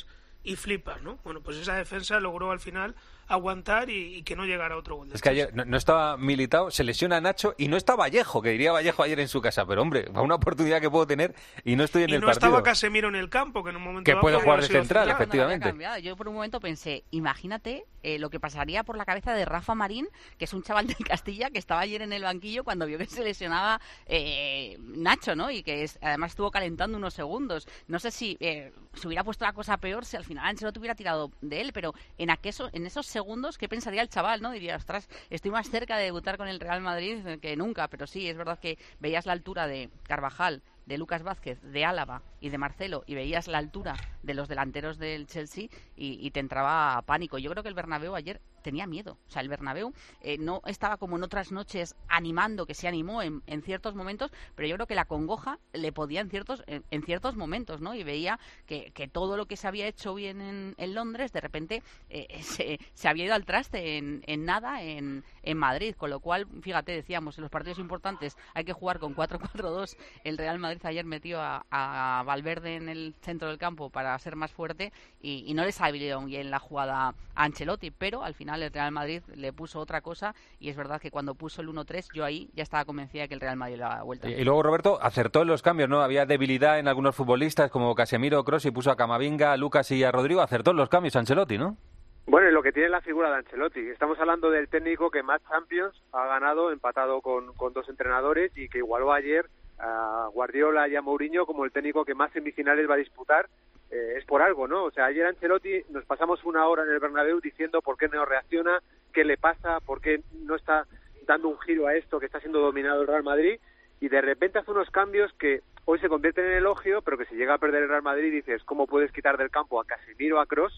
y flipas, ¿no? Bueno, pues esa defensa logró al final aguantar y, y que no llegara otro gol. Es que ayer no, no estaba Militao, se lesiona Nacho y no está Vallejo, que diría Vallejo ayer en su casa, pero hombre, una oportunidad que puedo tener y no estoy en y el no partido. estaba Casemiro en el campo, que en un momento que puede jugar de central, central, efectivamente. No, yo por un momento pensé, imagínate eh, lo que pasaría por la cabeza de Rafa Marín, que es un chaval del Castilla que estaba ayer en el banquillo cuando vio que se lesionaba eh, Nacho, ¿no? Y que es, además estuvo calentando unos segundos. No sé si eh, se hubiera puesto la cosa peor si al final Ancelotti hubiera tirado de él, pero en, aqueso, en esos segundos, ¿qué pensaría el chaval, no? Diría, ostras, estoy más cerca de debutar con el Real Madrid que nunca, pero sí, es verdad que veías la altura de Carvajal, de Lucas Vázquez, de Álava y de Marcelo, y veías la altura de los delanteros del Chelsea y, y te entraba pánico. Yo creo que el Bernabéu ayer tenía miedo. O sea, el Bernabéu eh, no estaba como en otras noches animando, que se animó en, en ciertos momentos, pero yo creo que la congoja le podía en ciertos en, en ciertos momentos, ¿no? Y veía que, que todo lo que se había hecho bien en, en Londres, de repente eh, se, se había ido al traste en, en nada en, en Madrid. Con lo cual, fíjate, decíamos, en los partidos importantes hay que jugar con cuatro cuatro dos. El Real Madrid ayer metió a, a Valverde en el centro del campo para ser más fuerte y, y no le salió bien la jugada a Ancelotti, pero al final el Real Madrid le puso otra cosa y es verdad que cuando puso el uno tres yo ahí ya estaba convencida de que el Real Madrid le daba la vuelta. Y, y luego Roberto acertó en los cambios, ¿no? Había debilidad en algunos futbolistas como Casemiro, Kroos, y puso a Camavinga, a Lucas y a Rodrigo. Acertó en los cambios Ancelotti, ¿no? Bueno, y lo que tiene la figura de Ancelotti. Estamos hablando del técnico que más Champions ha ganado, empatado con, con dos entrenadores y que igualó ayer a Guardiola y a Mourinho como el técnico que más semifinales va a disputar. Eh, es por algo, ¿no? O sea, ayer Ancelotti nos pasamos una hora en el Bernabéu diciendo por qué no reacciona, qué le pasa, por qué no está dando un giro a esto que está siendo dominado el Real Madrid, y de repente hace unos cambios que hoy se convierten en elogio, pero que si llega a perder el Real Madrid dices, ¿cómo puedes quitar del campo a Casemiro, a Kroos,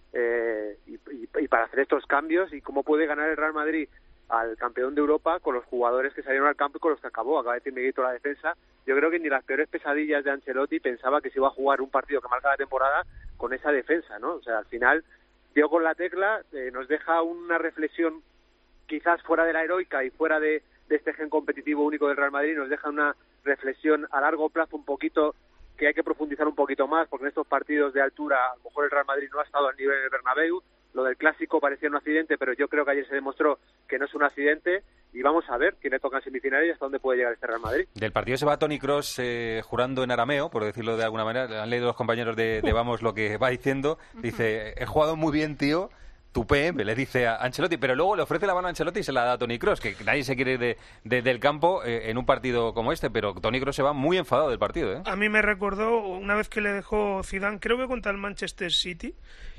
eh, y, y, y para hacer estos cambios? ¿Y cómo puede ganar el Real Madrid al campeón de Europa con los jugadores que salieron al campo y con los que acabó? Acaba de decir Miguelito la defensa. Yo creo que ni las peores pesadillas de Ancelotti pensaba que se iba a jugar un partido que marca la temporada con esa defensa, ¿no? O sea, al final dio con la tecla, eh, nos deja una reflexión quizás fuera de la heroica y fuera de, de este gen competitivo único del Real Madrid, nos deja una reflexión a largo plazo un poquito que hay que profundizar un poquito más, porque en estos partidos de altura a lo mejor el Real Madrid no ha estado al nivel del Bernabéu. Lo del Clásico parecía un accidente, pero yo creo que ayer se demostró que no es un accidente y vamos a ver quién le toca en semifinales y hasta dónde puede llegar este Real Madrid. Del partido se va Toni Kroos eh, jurando en arameo, por decirlo de alguna manera. Han leído los compañeros de, de Vamos lo que va diciendo. Dice, he jugado muy bien, tío. Tu P M, le dice a Ancelotti, pero luego le ofrece la mano a Ancelotti y se la da a Toni Kroos, que nadie se quiere ir de, de, del campo eh, en un partido como este, pero Toni Kroos se va muy enfadado del partido, ¿eh? A mí me recordó una vez que le dejó Zidane, creo que contra el Manchester City,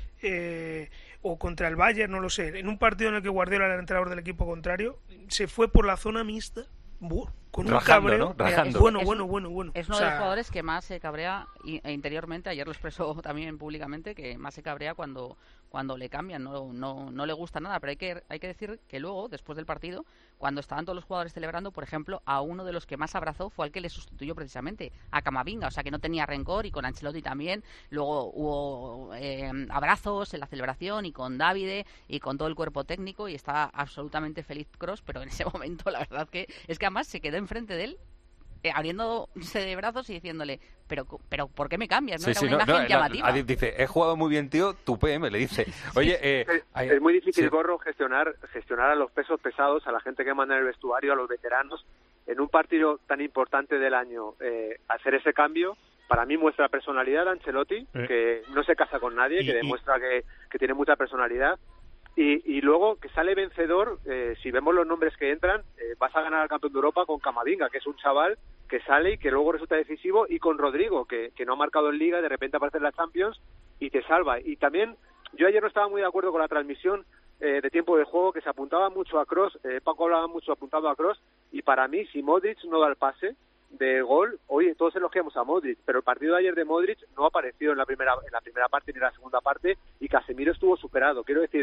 eh, o contra el Bayern, no lo sé, en un partido en el que Guardiola era el entrenador del equipo contrario, se fue por la zona mixta, buah, con un Rajando, cabreo. ¿no? Rajando. Bueno, Es- bueno, bueno, bueno. Es uno O de sea, los jugadores que más se cabrea i- e interiormente, ayer lo expresó también públicamente, que más se cabrea cuando cuando le cambian, no, no, no le gusta nada, pero hay que, hay que decir que luego, después del partido, cuando estaban todos los jugadores celebrando, por ejemplo, a uno de los que más abrazó fue al que le sustituyó precisamente, a Camavinga, o sea que no tenía rencor, y con Ancelotti también, luego hubo eh, abrazos en la celebración y con Davide y con todo el cuerpo técnico y estaba absolutamente feliz Kroos, pero en ese momento la verdad que es que además se quedó enfrente de él eh, abriéndose de brazos y diciéndole, pero pero ¿por qué me cambias? No Sí, era sí, una no, imagen no, llamativa. la- dice, he jugado muy bien, tío, tu P M, le dice. Oye, eh, Es, ay- es muy difícil, sí. Gorro, gestionar gestionar a los pesos pesados, a la gente que manda en el vestuario, a los veteranos, en un partido tan importante del año. Eh, hacer ese cambio, para mí muestra personalidad de Ancelotti, Eh. que no se casa con nadie, Y- que y- demuestra que, que tiene mucha personalidad. Y, y luego que sale vencedor, eh, si vemos los nombres que entran, eh, vas a ganar al campeón de Europa con Camavinga, que es un chaval que sale y que luego resulta decisivo, y con Rodrigo, que, que no ha marcado en Liga, y de repente aparece en la Champions y te salva. Y también, yo ayer no estaba muy de acuerdo con la transmisión eh, de tiempo de juego, que se apuntaba mucho a Kroos, eh, Paco hablaba mucho apuntado a Kroos, y para mí, si Modric no da el pase de gol, oye, todos elogiamos a Modric, pero el partido de ayer de Modric no apareció en la primera en la primera parte ni en la segunda parte, y Casemiro estuvo superado. Quiero decir,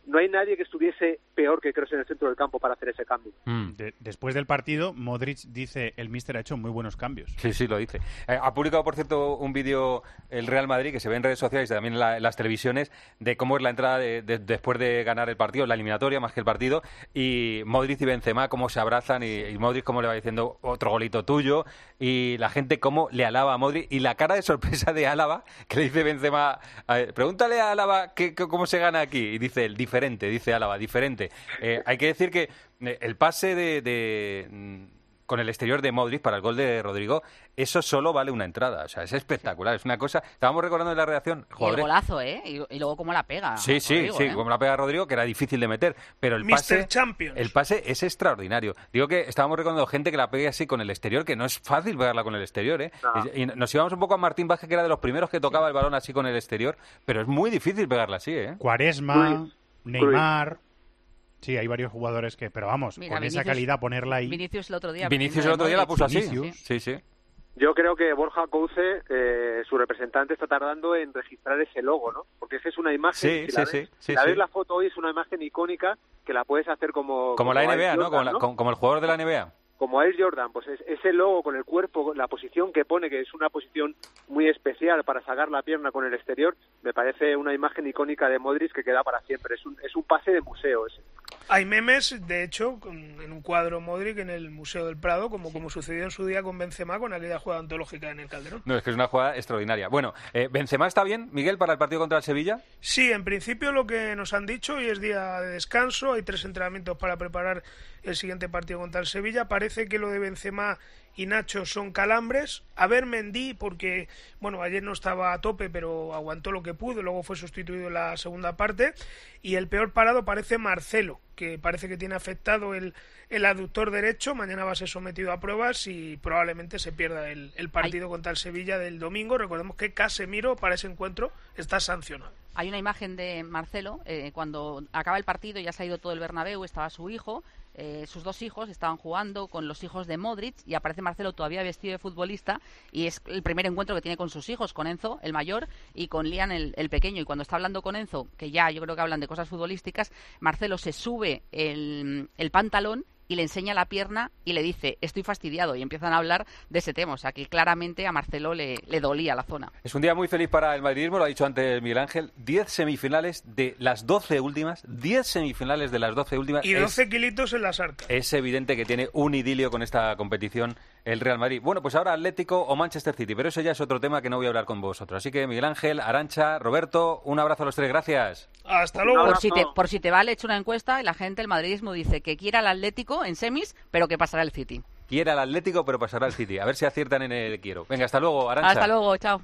no hay nadie que estuviese peor que Kroos en el centro del campo para hacer ese cambio. Mm. De, después del partido, Modric dice, el míster ha hecho muy buenos cambios. Sí, sí, lo dice. Eh, ha publicado, por cierto, un vídeo el Real Madrid, que se ve en redes sociales y también en, la, en las televisiones, de cómo es la entrada de, de, después de ganar el partido, la eliminatoria más que el partido, y Modric y Benzema cómo se abrazan, y, y Modric cómo le va diciendo otro golito tuyo, y la gente cómo le alaba a Modric, y la cara de sorpresa de Álava, que le dice Benzema, a ver, pregúntale a Álava que, que, cómo se gana aquí, y dice el diferente, dice Álava, diferente. Eh, hay que decir que eh, el pase de, de mm, con el exterior de Modric para el gol de Rodrigo, eso solo vale una entrada, o sea, es espectacular, es una cosa, estábamos recordando en la redacción, joder, y el golazo, ¿eh? Y, y luego cómo la pega. Sí, sí, Rodrigo, sí, ¿eh? Como la pega Rodrigo, que era difícil de meter, pero el mister pase, Champions. el pase es extraordinario. Digo que estábamos recordando gente que la pegue así con el exterior, que no es fácil pegarla con el exterior, ¿eh? No. Y, y nos íbamos un poco a Martín Vázquez, que era de los primeros que tocaba el balón así con el exterior, pero es muy difícil pegarla así, ¿eh? Cuaresma, Uy. Neymar... Uy. Sí, hay varios jugadores que, pero vamos, Mira, con Vinicius, esa calidad ponerla ahí. Vinicius el otro día. Vinicius el otro día la puso así. Sí, sí. sí. Yo creo que Borja Couce, eh, su representante, está tardando en registrar ese logo, ¿no? Porque esa es una imagen, sí, si la sí, ves, sí, si sí, la, ves sí. la foto hoy, es una imagen icónica que la puedes hacer como... Como, como la N B A, ¿no? Como, la, ¿no? Como, como el jugador de la N B A. Como Air Jordan, pues es, ese logo con el cuerpo, la posición que pone, que es una posición muy especial para sacar la pierna con el exterior, me parece una imagen icónica de Modric que queda para siempre. Es un, es un pase de museo ese. Hay memes, de hecho, con, en un cuadro Modric en el Museo del Prado, como, como sucedió en su día con Benzema, con aquella jugada antológica en el Calderón. No, es que es una jugada extraordinaria. Bueno, eh, ¿Benzema está bien, Miguel, para el partido contra el Sevilla? Sí, en principio lo que nos han dicho, hoy es día de descanso, hay tres entrenamientos para preparar el siguiente partido contra el Sevilla. Parece que lo de Benzema y Nacho son calambres. A ver, Mendy, porque bueno, ayer no estaba a tope, pero aguantó lo que pudo, luego fue sustituido en la segunda parte. Y el peor parado parece Marcelo, que parece que tiene afectado el, el aductor derecho. Mañana va a ser sometido a pruebas y probablemente se pierda el, el partido Ay. contra el Sevilla del domingo. Recordemos que Casemiro para ese encuentro está sancionado. Hay una imagen de Marcelo, eh, cuando acaba el partido, ya se ha ido todo el Bernabéu, estaba su hijo, eh, sus dos hijos estaban jugando con los hijos de Modric y aparece Marcelo todavía vestido de futbolista y es el primer encuentro que tiene con sus hijos, con Enzo, el mayor, y con Lian, el, el pequeño. Y cuando está hablando con Enzo, que ya yo creo que hablan de cosas futbolísticas, Marcelo se sube el, el pantalón y le enseña la pierna y le dice, estoy fastidiado, y empiezan a hablar de ese tema. O sea, que claramente a Marcelo le, le dolía la zona. Es un día muy feliz para el madridismo, lo ha dicho antes Miguel Ángel. diez semifinales de las doce últimas, diez semifinales de las doce últimas. Y doce es, kilitos en las arcas. Es evidente que tiene un idilio con esta competición el Real Madrid. Bueno, pues ahora Atlético o Manchester City, pero eso ya es otro tema que no voy a hablar con vosotros. Así que Miguel Ángel, Arantxa, Roberto, un abrazo a los tres, gracias. Hasta luego. Por si te, por si te vale, he hecho una encuesta y la gente, el madridismo dice que quiera al Atlético en semis, pero que pasará el City. Quiera al Atlético, pero pasará el City. A ver si aciertan en el quiero. Venga, hasta luego, Arantxa. Hasta luego, chao.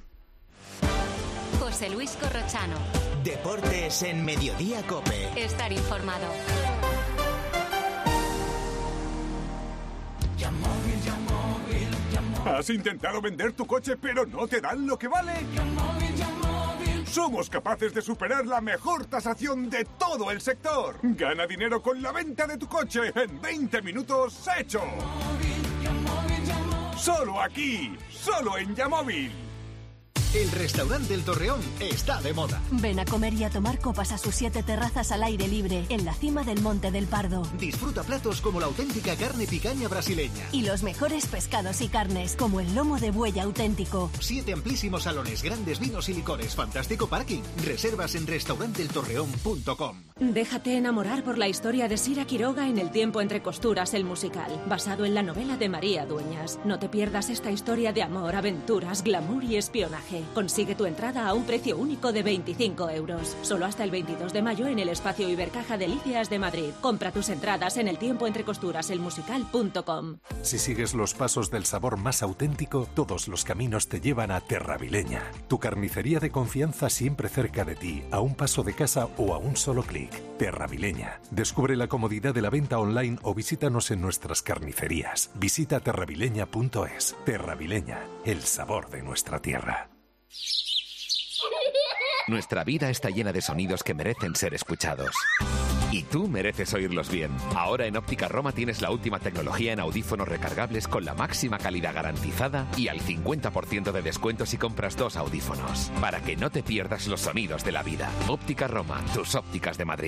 José Luis Corrochano. Deportes en Mediodía COPE. Estar informado. ¿Has intentado vender tu coche pero no te dan lo que vale? Somos capaces de superar la mejor tasación de todo el sector. Gana dinero con la venta de tu coche en veinte minutos hecho. Solo aquí, solo en Yamóvil. El restaurante del Torreón está de moda. Ven a comer y a tomar copas a sus siete terrazas al aire libre, en la cima del Monte del Pardo. Disfruta platos como la auténtica carne picaña brasileña. Y los mejores pescados y carnes, como el lomo de buey auténtico. Siete amplísimos salones, grandes vinos y licores, fantástico parking. Reservas en restaurante el torreón punto com. Déjate enamorar por la historia de Sira Quiroga en El tiempo entre costuras, el musical, basado en la novela de María Dueñas. No te pierdas esta historia de amor, aventuras, glamour y espionaje. Consigue tu entrada a un precio único de veinticinco euros. Solo hasta el veintidós de mayo en el espacio Ibercaja Delicias de Madrid. Compra tus entradas en el tiempo entre costuras el musical punto com. Si sigues los pasos del sabor más auténtico, todos los caminos te llevan a Terravileña. Tu carnicería de confianza siempre cerca de ti, a un paso de casa o a un solo clic. Terravileña. Descubre la comodidad de la venta online o visítanos en nuestras carnicerías. Visita terravileña punto es. Terravileña, el sabor de nuestra tierra. Nuestra vida está llena de sonidos que merecen ser escuchados. Y tú mereces oírlos bien. Ahora en Óptica Roma tienes la última tecnología en audífonos recargables con la máxima calidad garantizada y al cincuenta por ciento de descuento si compras dos audífonos. Para que no te pierdas los sonidos de la vida. Óptica Roma, tus ópticas de Madrid.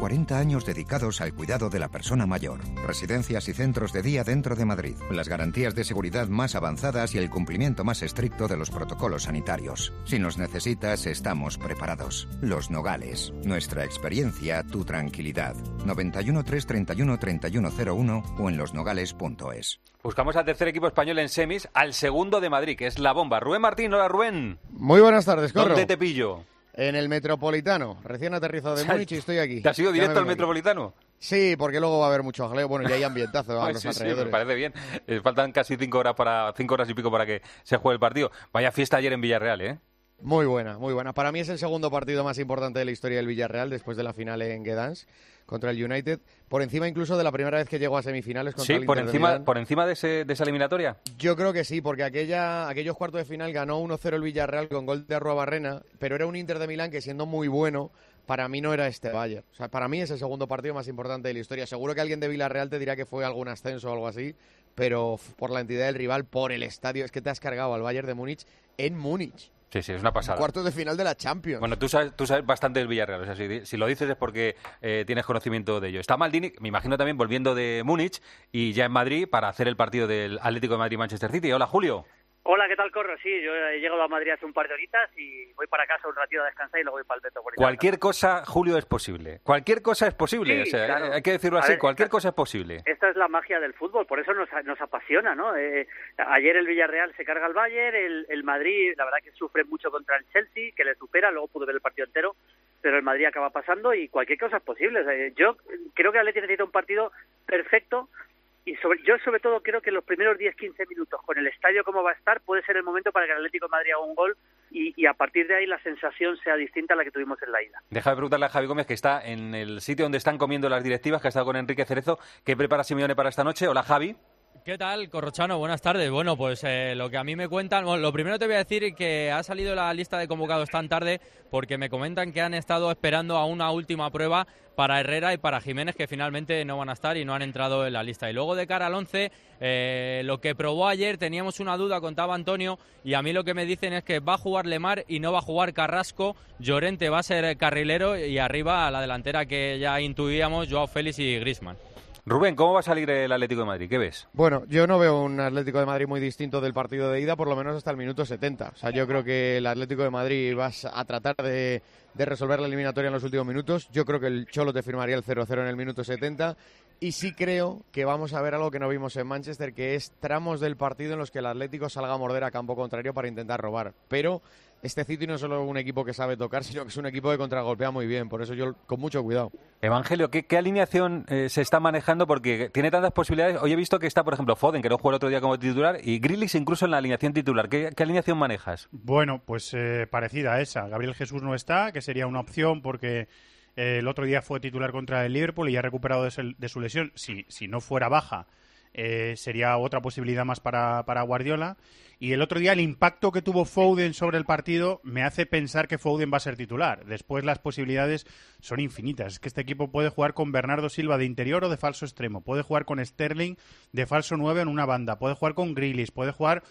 cuarenta años dedicados al cuidado de la persona mayor. Residencias y centros de día dentro de Madrid. Las garantías de seguridad más avanzadas y el cumplimiento más estricto de los protocolos sanitarios. Si nos necesitas, estamos preparados. Los Nogales. Nuestra experiencia, tu tranquilidad. noventa y uno, tres treinta y uno, treinta y uno cero uno o en losnogales punto es. Buscamos al tercer equipo español en semis, al segundo de Madrid, que es la bomba. Rubén Martín, hola Rubén. Muy buenas tardes, Corro. ¿Dónde te pillo? En el Metropolitano, recién aterrizado de Múnich y estoy aquí. ¿Te has ido directo al Metropolitano? Sí, porque luego va a haber mucho jaleo. Bueno, ya hay ambientazo a Ay, los sí, alrededores. Sí, me parece bien. Eh, faltan casi cinco horas para cinco horas y pico para que se juegue el partido. Vaya fiesta ayer en Villarreal, ¿eh? Muy buena, muy buena. Para mí es el segundo partido más importante de la historia del Villarreal después de la final en Gdansk contra el United, por encima incluso de la primera vez que llegó a semifinales contra sí, el por Inter de encima, Milán. por encima de, ese, de esa eliminatoria. Yo creo que sí, porque aquella, aquellos cuartos de final ganó uno cero el Villarreal con gol de Arruabarrena, pero era un Inter de Milán que siendo muy bueno, para mí no era este Bayern. O sea, para mí es el segundo partido más importante de la historia. Seguro que alguien de Villarreal te dirá que fue algún ascenso o algo así, pero por la entidad del rival, por el estadio, es que te has cargado al Bayern de Múnich en Múnich. Sí, sí, es una pasada. Cuartos de final de la Champions. Bueno, tú sabes, tú sabes bastante del Villarreal, o sea, si, si lo dices es porque eh, tienes conocimiento de ello. Está Maldini, me imagino también volviendo de Múnich y ya en Madrid para hacer el partido del Atlético de Madrid-Manchester City. Hola, Julio. Hola, ¿qué tal, Corro? Sí, yo he llegado a Madrid hace un par de horitas y voy para casa un ratito a descansar y luego voy para el Metropolitano. Cualquier cosa, Julio, es posible. Cualquier cosa es posible. Sí, o sea, claro. hay que decirlo A así, ver, cualquier esta, cosa es posible. Esta es la magia del fútbol, por eso nos, nos apasiona, ¿no? Eh, ayer el Villarreal se carga al Bayern, el, el Madrid, la verdad que sufre mucho contra el Chelsea, que le supera, luego pudo ver el partido entero, pero el Madrid acaba pasando y cualquier cosa es posible. O sea, yo creo que el Atleti necesita un partido perfecto. Y sobre, yo sobre todo creo que los primeros diez a quince minutos, con el estadio como va a estar, puede ser el momento para que el Atlético de Madrid haga un gol y, y a partir de ahí la sensación sea distinta a la que tuvimos en la ida. Deja de preguntarle a Javi Gómez, que está en el sitio donde están comiendo las directivas, que ha estado con Enrique Cerezo. ¿Qué prepara Simeone para esta noche? Hola, Javi. ¿Qué tal, Corrochano? Buenas tardes. Bueno, pues eh, lo que a mí me cuentan... Bueno, lo primero te voy a decir que ha salido la lista de convocados tan tarde porque me comentan que han estado esperando a una última prueba para Herrera y para Jiménez, que finalmente no van a estar y no han entrado en la lista. Y luego de cara al once, eh, lo que probó ayer, teníamos una duda, contaba Antonio, y a mí lo que me dicen es que va a jugar Lemar y no va a jugar Carrasco, Llorente va a ser carrilero y arriba a la delantera que ya intuíamos, Joao Félix y Griezmann. Rubén, ¿cómo va a salir el Atlético de Madrid? ¿Qué ves? Bueno, yo no veo un Atlético de Madrid muy distinto del partido de ida, por lo menos hasta el minuto setenta. O sea, yo creo que el Atlético de Madrid va a tratar de, de resolver la eliminatoria en los últimos minutos. Yo creo que el Cholo te firmaría el cero cero en el minuto setenta. Y sí creo que vamos a ver algo que no vimos en Manchester, que es tramos del partido en los que el Atlético salga a morder a campo contrario para intentar robar. Pero este City no es solo un equipo que sabe tocar, sino que es un equipo que contragolpea muy bien. Por eso yo con mucho cuidado. Evangelio, ¿qué, qué alineación eh, se está manejando? Porque tiene tantas posibilidades. Hoy he visto que está, por ejemplo, Foden, que no jugó el otro día como titular, y Grealish incluso en la alineación titular. ¿Qué, qué alineación manejas? Bueno, pues eh, parecida a esa. Gabriel Jesús no está, que sería una opción porque eh, el otro día fue titular contra el Liverpool y ya ha recuperado de su, de su lesión. Si, si no fuera baja, eh, sería otra posibilidad más para, para Guardiola. Y el otro día el impacto que tuvo Foden sobre el partido me hace pensar que Foden va a ser titular. Después las posibilidades son infinitas. Es que este equipo puede jugar con Bernardo Silva de interior o de falso extremo. Puede jugar con Sterling de falso nueve en una banda. Puede jugar con Grealish. Puede jugar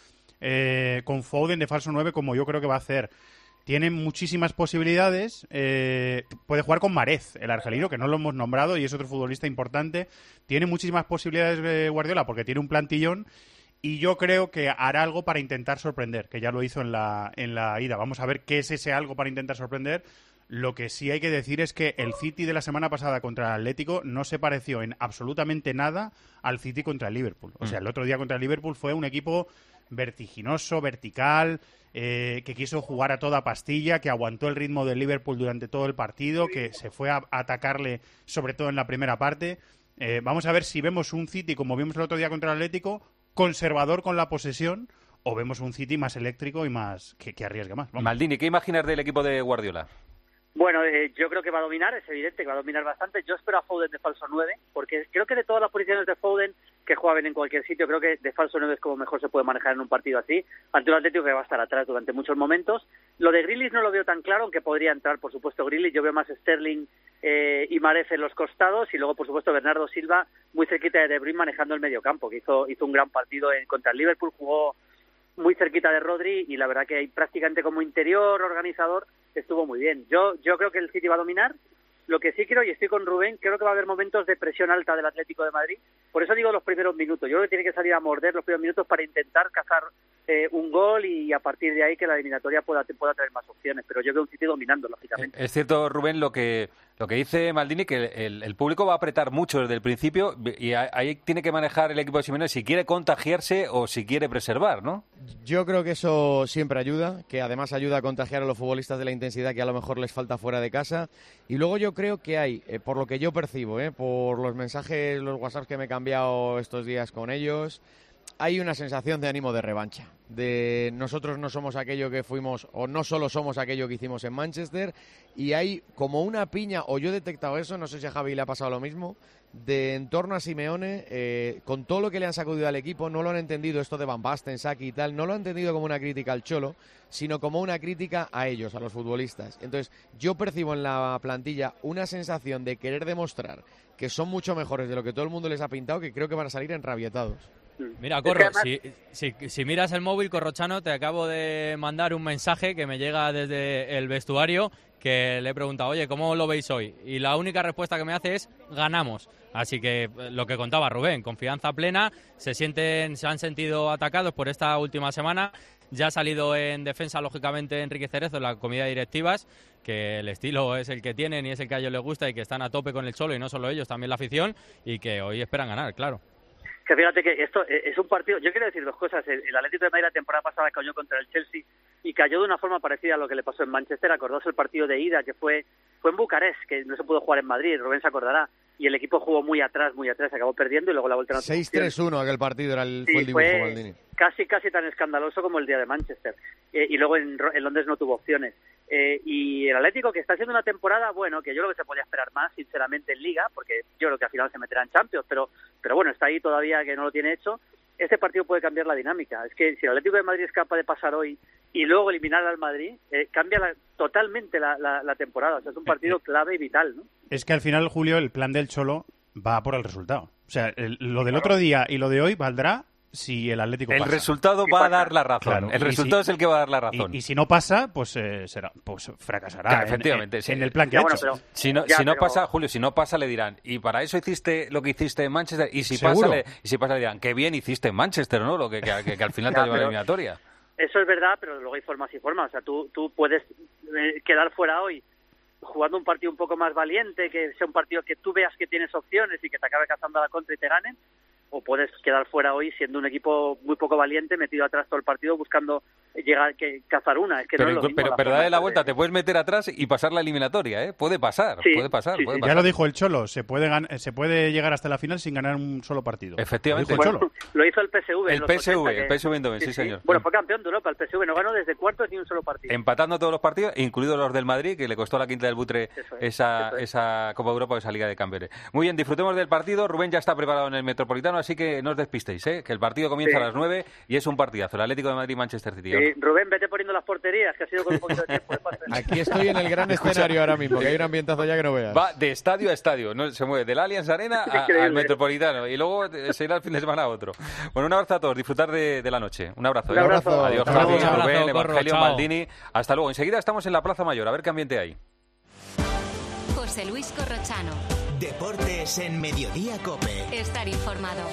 eh, con Foden de falso nueve como yo creo que va a hacer. Tiene muchísimas posibilidades. Eh, puede jugar con Mahrez, el argelino, que no lo hemos nombrado y es otro futbolista importante. Tiene muchísimas posibilidades eh, Guardiola porque tiene un plantillón. Y yo creo que hará algo para intentar sorprender, que ya lo hizo en la, en la ida. Vamos a ver qué es ese algo para intentar sorprender. Lo que sí hay que decir es que el City de la semana pasada contra el Atlético no se pareció en absolutamente nada al City contra el Liverpool. O sea, el otro día contra el Liverpool fue un equipo vertiginoso, vertical, eh, que quiso jugar a toda pastilla, que aguantó el ritmo del Liverpool durante todo el partido, que se fue a, a atacarle sobre todo en la primera parte. Eh, vamos a ver si vemos un City como vimos el otro día contra el Atlético, conservador con la posesión, o vemos un City más eléctrico y más que, que arriesga más. Vamos. Maldini, ¿qué imaginas del equipo de Guardiola? Bueno, eh, yo creo que va a dominar, es evidente que va a dominar bastante. Yo espero a Foden de falso nueve, porque creo que de todas las posiciones de Foden, que juega bien en cualquier sitio, creo que de falso nueve es como mejor se puede manejar en un partido así, ante un Atlético que va a estar atrás durante muchos momentos. Lo de Grealish no lo veo tan claro, aunque podría entrar, por supuesto, Grealish. Yo veo más Sterling eh, y Mahrez en los costados, y luego, por supuesto, Bernardo Silva muy cerquita de De Bruyne manejando el mediocampo, que hizo, hizo un gran partido en, contra el Liverpool, jugó muy cerquita de Rodri y la verdad que prácticamente como interior organizador estuvo muy bien. Yo yo creo que el City va a dominar Lo que sí creo, y estoy con Rubén, creo que va a haber momentos de presión alta del Atlético de Madrid. Por eso digo los primeros minutos. Yo creo que tiene que salir a morder los primeros minutos para intentar cazar eh, un gol y a partir de ahí que la eliminatoria pueda, pueda tener más opciones. Pero yo veo un City dominando, lógicamente. Es cierto, Rubén, lo que lo que dice Maldini, que el, el público va a apretar mucho desde el principio y ahí tiene que manejar el equipo de Simeone si quiere contagiarse o si quiere preservar, ¿no? Yo creo que eso siempre ayuda, que además ayuda a contagiar a los futbolistas de la intensidad que a lo mejor les falta fuera de casa. Y luego yo creo que hay, eh, por lo que yo percibo, eh, por los mensajes, los WhatsApps que me he cambiado estos días con ellos, hay una sensación de ánimo de revancha, de nosotros no somos aquello que fuimos, o no solo somos aquello que hicimos en Manchester, y hay como una piña, o yo he detectado eso, no sé si a Javi le ha pasado lo mismo, de en torno a Simeone, eh, con todo lo que le han sacudido al equipo, no lo han entendido esto de Van Basten, Saki y tal, no lo han entendido como una crítica al Cholo, sino como una crítica a ellos, a los futbolistas. Entonces, yo percibo en la plantilla una sensación de querer demostrar que son mucho mejores de lo que todo el mundo les ha pintado, que creo que van a salir enrabietados. Mira, Corro, si, si, si miras el móvil, Corrochano, te acabo de mandar un mensaje que me llega desde el vestuario que le he preguntado, oye, ¿cómo lo veis hoy? Y la única respuesta que me hace es, ganamos. Así que lo que contaba Rubén, confianza plena, se sienten, se han sentido atacados por esta última semana. Ya ha salido en defensa, lógicamente, Enrique Cerezo en la comida de directivas, que el estilo es el que tienen y es el que a ellos les gusta y que están a tope con el Cholo, y no solo ellos, también la afición, y que hoy esperan ganar, claro. Que fíjate que esto es un partido, yo quiero decir dos cosas, el, el Atlético de Madrid la temporada pasada cayó contra el Chelsea y cayó de una forma parecida a lo que le pasó en Manchester. Acordaos el partido de ida que fue fue en Bucarest, que no se pudo jugar en Madrid, Rubén se acordará, y el equipo jugó muy atrás, muy atrás, acabó perdiendo y luego la vuelta no tuvo seis tres uno aquel partido, era el, sí, fue el dibujo, fue Maldini. Casi, casi tan escandaloso como el día de Manchester. Eh, y luego en, en Londres no tuvo opciones. Eh, y el Atlético, que está haciendo una temporada, bueno, que yo creo que se podía esperar más, sinceramente, en Liga, porque yo creo que al final se meterá en Champions, pero, pero bueno, está ahí todavía que no lo tiene hecho. Este partido puede cambiar la dinámica. Es que si el Atlético de Madrid es capaz de pasar hoy y luego eliminar al Madrid, eh, cambia la, totalmente la, la, la temporada. O sea, es un partido clave y vital, ¿no? Es que al final, Julio, el plan del Cholo va por el resultado. O sea, el, lo del otro día y lo de hoy valdrá si el Atlético el pasa. El resultado va a dar la razón. Claro. El resultado si, es el que va a dar la razón. Y, y si no pasa, pues eh, será, pues fracasará. Claro, en, efectivamente. En, sí. en el plan que ya, ha bueno, hecho. pero, si no, ya, si no pero... pasa, Julio, si no pasa le dirán, y para eso hiciste lo que hiciste en Manchester, y si ¿Seguro? pasa le, y si pasa le dirán, qué bien hiciste en Manchester, ¿no? Lo que, que, que, que al final ya, te lleva a la pero... eliminatoria. Eso es verdad, pero luego hay formas y formas. O sea, tú, tú puedes eh, quedar fuera hoy jugando un partido un poco más valiente, que sea un partido que tú veas que tienes opciones y que te acabe cazando a la contra y te ganen, o puedes quedar fuera hoy siendo un equipo muy poco valiente, metido atrás todo el partido buscando llegar que cazar una. Es que pero no es lo mismo, pero, la pero dale la vuelta, de... te puedes meter atrás y pasar la eliminatoria, ¿eh? Puede pasar, sí, puede pasar, sí, puede sí. pasar. Ya lo dijo el Cholo, se puede gan- se puede llegar hasta la final sin ganar un solo partido. Efectivamente. Lo dijo el Cholo. Lo hizo el P S V. El P S V, el P S V Eindhoven, sí, sí, señor. Bueno, fue campeón de Europa, el P S V no ganó desde cuartos ni un solo partido. Empatando todos los partidos, incluidos los del Madrid, que le costó a la Quinta del Butre eso es, esa, eso es. esa Copa Europa o esa Liga de Campeones. Muy bien, disfrutemos del partido. Rubén ya está preparado en el Metropolitano, así que no os despistéis, ¿eh? Que el partido comienza sí. a las nueve y es un partidazo. El Atlético de Madrid-Manchester City. Sí, Rubén, vete poniendo las porterías, que ha sido con un poquito de tiempo. Aquí estoy en el gran escenario ahora mismo, que hay un ambientazo ya que no veas. Va de estadio a estadio, ¿no? Se mueve del Allianz Arena a, al Metropolitano y luego se irá el fin de semana a otro. Bueno, un abrazo a todos, disfrutar de, de la noche. Un abrazo. Un abrazo. Adiós, Hasta Javi, luego. Rubén, Abrazo, Evangelio, Corro, Maldini. Hasta luego. Enseguida estamos en la Plaza Mayor, a ver qué ambiente hay. José Luis Corrochano. Deportes en Mediodía COPE. Estar informado.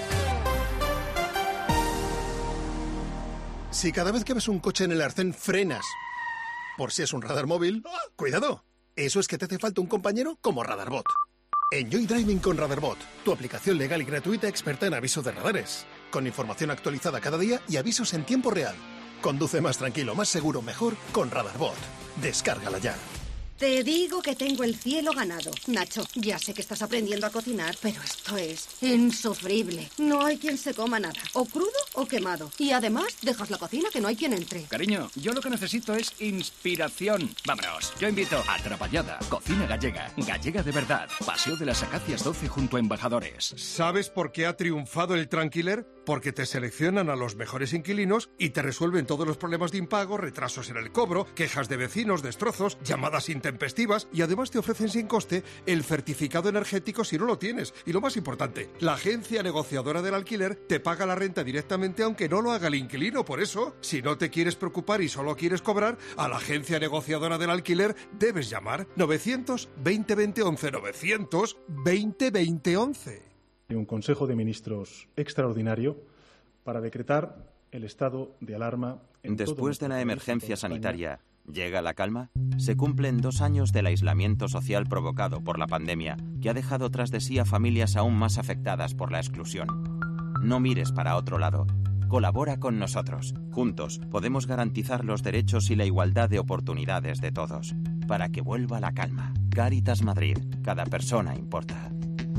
Si cada vez que ves un coche en el arcén frenas, por si es un radar móvil, ¡cuidado! Eso es que te hace falta un compañero como Radarbot. Enjoy Driving con Radarbot, tu aplicación legal y gratuita experta en avisos de radares. Con información actualizada cada día y avisos en tiempo real. Conduce más tranquilo, más seguro, mejor con Radarbot. Descárgala ya. Te digo que tengo el cielo ganado. Nacho, ya sé que estás aprendiendo a cocinar, pero esto es insufrible. No hay quien se coma nada, o crudo o quemado. Y además, dejas la cocina que no hay quien entre. Cariño, yo lo que necesito es inspiración. Vámonos, yo invito a Trapallada, cocina gallega, gallega de verdad. Paseo de las Acacias doce junto a Embajadores. ¿Sabes por qué ha triunfado el Tranquiler? Porque te seleccionan a los mejores inquilinos y te resuelven todos los problemas de impago, retrasos en el cobro, quejas de vecinos, destrozos, llamadas internas intempestivas y además te ofrecen sin coste el certificado energético si no lo tienes. Y lo más importante, la agencia negociadora del alquiler te paga la renta directamente aunque no lo haga el inquilino. Por eso, si no te quieres preocupar y solo quieres cobrar, a la agencia negociadora del alquiler debes llamar novecientos veinte veinte once, novecientos veinte veinte once. Un Consejo de Ministros extraordinario para decretar el estado de alarma. En Después de la emergencia sanitaria, ¿llega la calma? Se cumplen dos años del aislamiento social provocado por la pandemia, que ha dejado tras de sí a familias aún más afectadas por la exclusión. No mires para otro lado. Colabora con nosotros. Juntos podemos garantizar los derechos y la igualdad de oportunidades de todos. Para que vuelva la calma. Cáritas Madrid. Cada persona importa.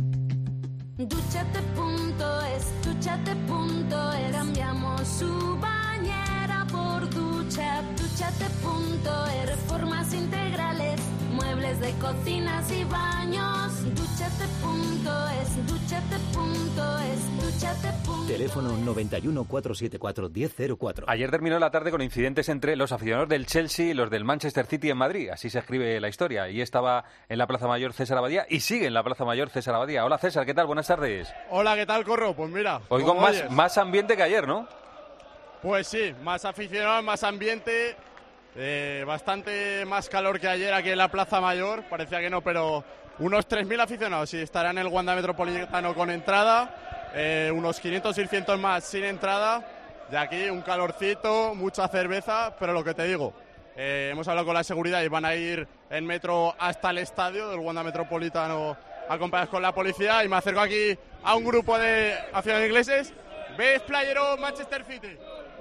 Duchate.es, duchate.es. Cambiamos su bañera por ducha. Duchate.es. Reformas integrales, muebles de cocinas y baños. Duchate.es, duchate.es, duchate.es. Teléfono noventa y uno, cuatrocientos setenta y cuatro, diez cero cuatro. Ayer terminó la tarde con incidentes entre los aficionados del Chelsea y los del Manchester City en Madrid. Así se escribe la historia. Y estaba en la Plaza Mayor César Abadía y sigue en la Plaza Mayor César Abadía. Hola César, ¿qué tal? Buenas tardes. Hola, ¿qué tal, Corro? Pues mira. Hoy con más, más ambiente que ayer, ¿no? Pues sí, más aficionados, más ambiente, eh, bastante más calor que ayer aquí en la Plaza Mayor. Parecía que no, pero unos tres mil aficionados. Sí, estarán en el Wanda Metropolitano con entrada, eh, unos quinientos, seiscientos más sin entrada. De aquí un calorcito, mucha cerveza, pero lo que te digo, eh, hemos hablado con la seguridad y van a ir en metro hasta el estadio del Wanda Metropolitano acompañados con la policía. Y me acerco aquí a un grupo de aficionados ingleses. ¿Ves playero Manchester City?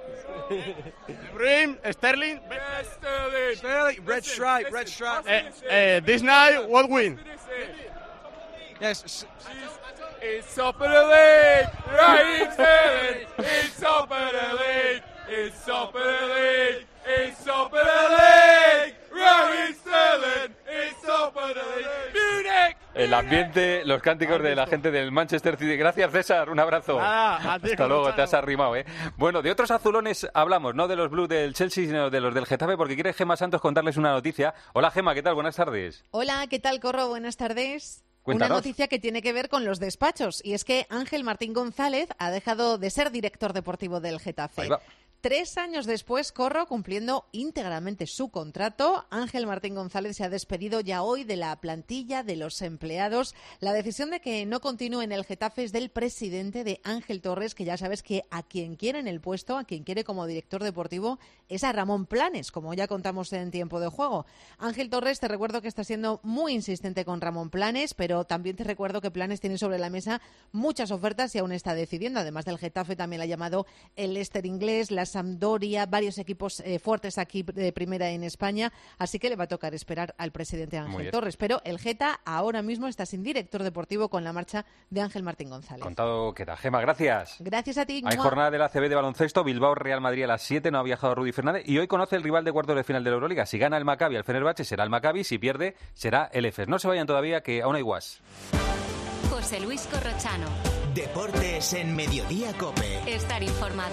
Brim, Sterling, Sterling, Sterling, red stripe, red stripe. Eh, eh, this night, what win? Yes. It's top of the league, Raheem Sterling. It's top of the league. It's top of the league. It's top of the league. Raheem Sterling. It's top of the league. Munich. El ambiente, los cánticos de la gente del Manchester City. Gracias, César. Un abrazo. Ah, a ti, Hasta luego, te has arrimado, ¿eh? Bueno, de otros azulones hablamos, no de los Blues del Chelsea, sino de los del Getafe, porque quiere Gemma Santos contarles una noticia. Hola, Gemma, ¿qué tal? Buenas tardes. Hola, ¿qué tal, Corro? Buenas tardes. Cuéntanos. Una noticia que tiene que ver con los despachos, y es que Ángel Martín González ha dejado de ser director deportivo del Getafe. Ahí va. Tres años después, Corro, cumpliendo íntegramente su contrato, Ángel Martín González se ha despedido ya hoy de la plantilla de los empleados. La decisión de que no continúe en el Getafe es del presidente, de Ángel Torres, que ya sabes que a quien quiere en el puesto, a quien quiere como director deportivo, es a Ramón Planes, como ya contamos en Tiempo de Juego. Ángel Torres, te recuerdo que está siendo muy insistente con Ramón Planes, pero también te recuerdo que Planes tiene sobre la mesa muchas ofertas y aún está decidiendo. Además del Getafe, también le ha llamado el Leicester inglés, la Sampdoria, varios equipos eh, fuertes aquí de primera en España, así que le va a tocar esperar al presidente Ángel Torres. Pero el Geta ahora mismo está sin director deportivo con la marcha de Ángel Martín González. Contado queda. Gemma, gracias. Gracias a ti. Hay jornada de la A C B de baloncesto, Bilbao Real Madrid a las siete, no ha viajado Rudy Fernández y hoy conoce el rival de cuartos de final de la Euroliga. Si gana el Maccabi al Fenerbahce será el Maccabi, si pierde será el Efes. No se vayan todavía, que aún hay guas. José Luis Corrochano. Deportes en Mediodía COPE. Estar informado.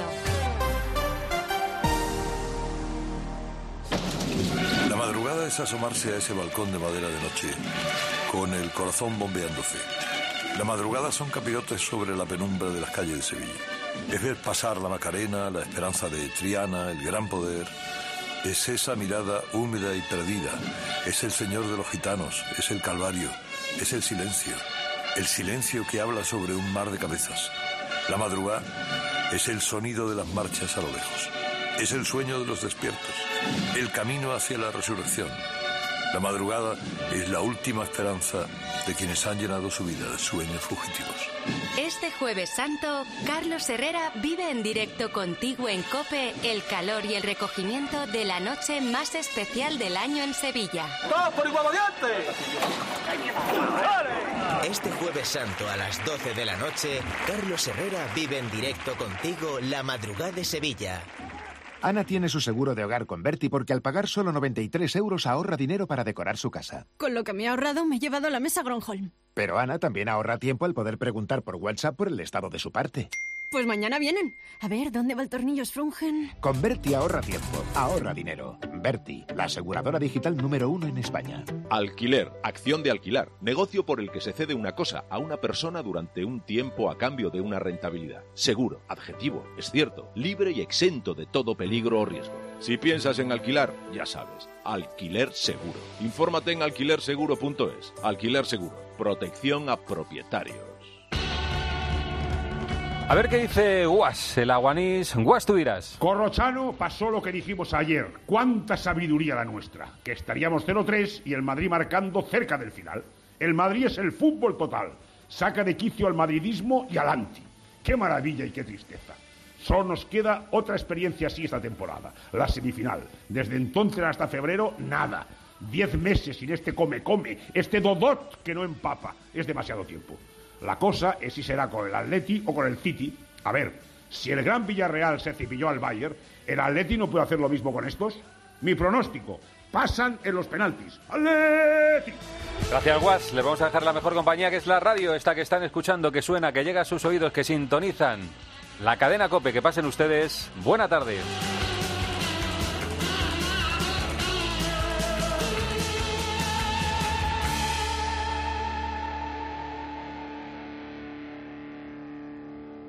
La madrugada es asomarse a ese balcón de madera de noche, con el corazón bombeándose. La madrugada son capirotes sobre la penumbra de las calles de Sevilla. Es ver pasar la Macarena, la esperanza de Triana, el gran poder. Es esa mirada húmeda y perdida. Es el Señor de los Gitanos, es el Calvario, es el silencio. El silencio que habla sobre un mar de cabezas. La madrugada es el sonido de las marchas a lo lejos. Es el sueño de los despiertos, el camino hacia la resurrección. La madrugada es la última esperanza de quienes han llenado su vida de sueños fugitivos. Este Jueves Santo, Carlos Herrera vive en directo contigo en COPE el calor y el recogimiento de la noche más especial del año en Sevilla. ¡Todos por igual variante! Este Jueves Santo a las doce de la noche, Carlos Herrera vive en directo contigo la madrugada de Sevilla. Ana tiene su seguro de hogar con Berti porque al pagar solo noventa y tres euros ahorra dinero para decorar su casa. Con lo que me he ahorrado me he llevado a la mesa Gronholm. Pero Ana también ahorra tiempo al poder preguntar por WhatsApp por el estado de su parte. Pues mañana vienen. A ver, ¿dónde va el tornillo Sprungen? Con Berti ahorra tiempo, ahorra dinero. Berti, la aseguradora digital número uno en España. Alquiler, acción de alquilar, negocio por el que se cede una cosa a una persona durante un tiempo a cambio de una rentabilidad. Seguro, adjetivo, es cierto, libre y exento de todo peligro o riesgo. Si piensas en alquilar, ya sabes, Alquiler Seguro. Infórmate en alquiler seguro punto es. Alquiler Seguro, protección a propietarios. A ver qué dice Guas, el aguanís. Guas, tú dirás. Corrochano, pasó lo que dijimos ayer. Cuánta sabiduría la nuestra. Que estaríamos cero tres y el Madrid marcando cerca del final. El Madrid es el fútbol total. Saca de quicio al madridismo y al anti. Qué maravilla y qué tristeza. Solo nos queda otra experiencia así esta temporada. La semifinal. Desde entonces hasta febrero, nada. Diez meses sin este come-come, este dodot que no empapa. Es demasiado tiempo. La cosa es si será con el Atleti o con el City. A ver, si el Gran Villarreal se cepilló al Bayern, ¿el Atleti no puede hacer lo mismo con estos? Mi pronóstico, pasan en los penaltis. ¡Atleti! Gracias, Guas. Les vamos a dejar la mejor compañía, que es la radio, esta que están escuchando, que suena, que llega a sus oídos, que sintonizan la cadena COPE. Que pasen ustedes buena tarde.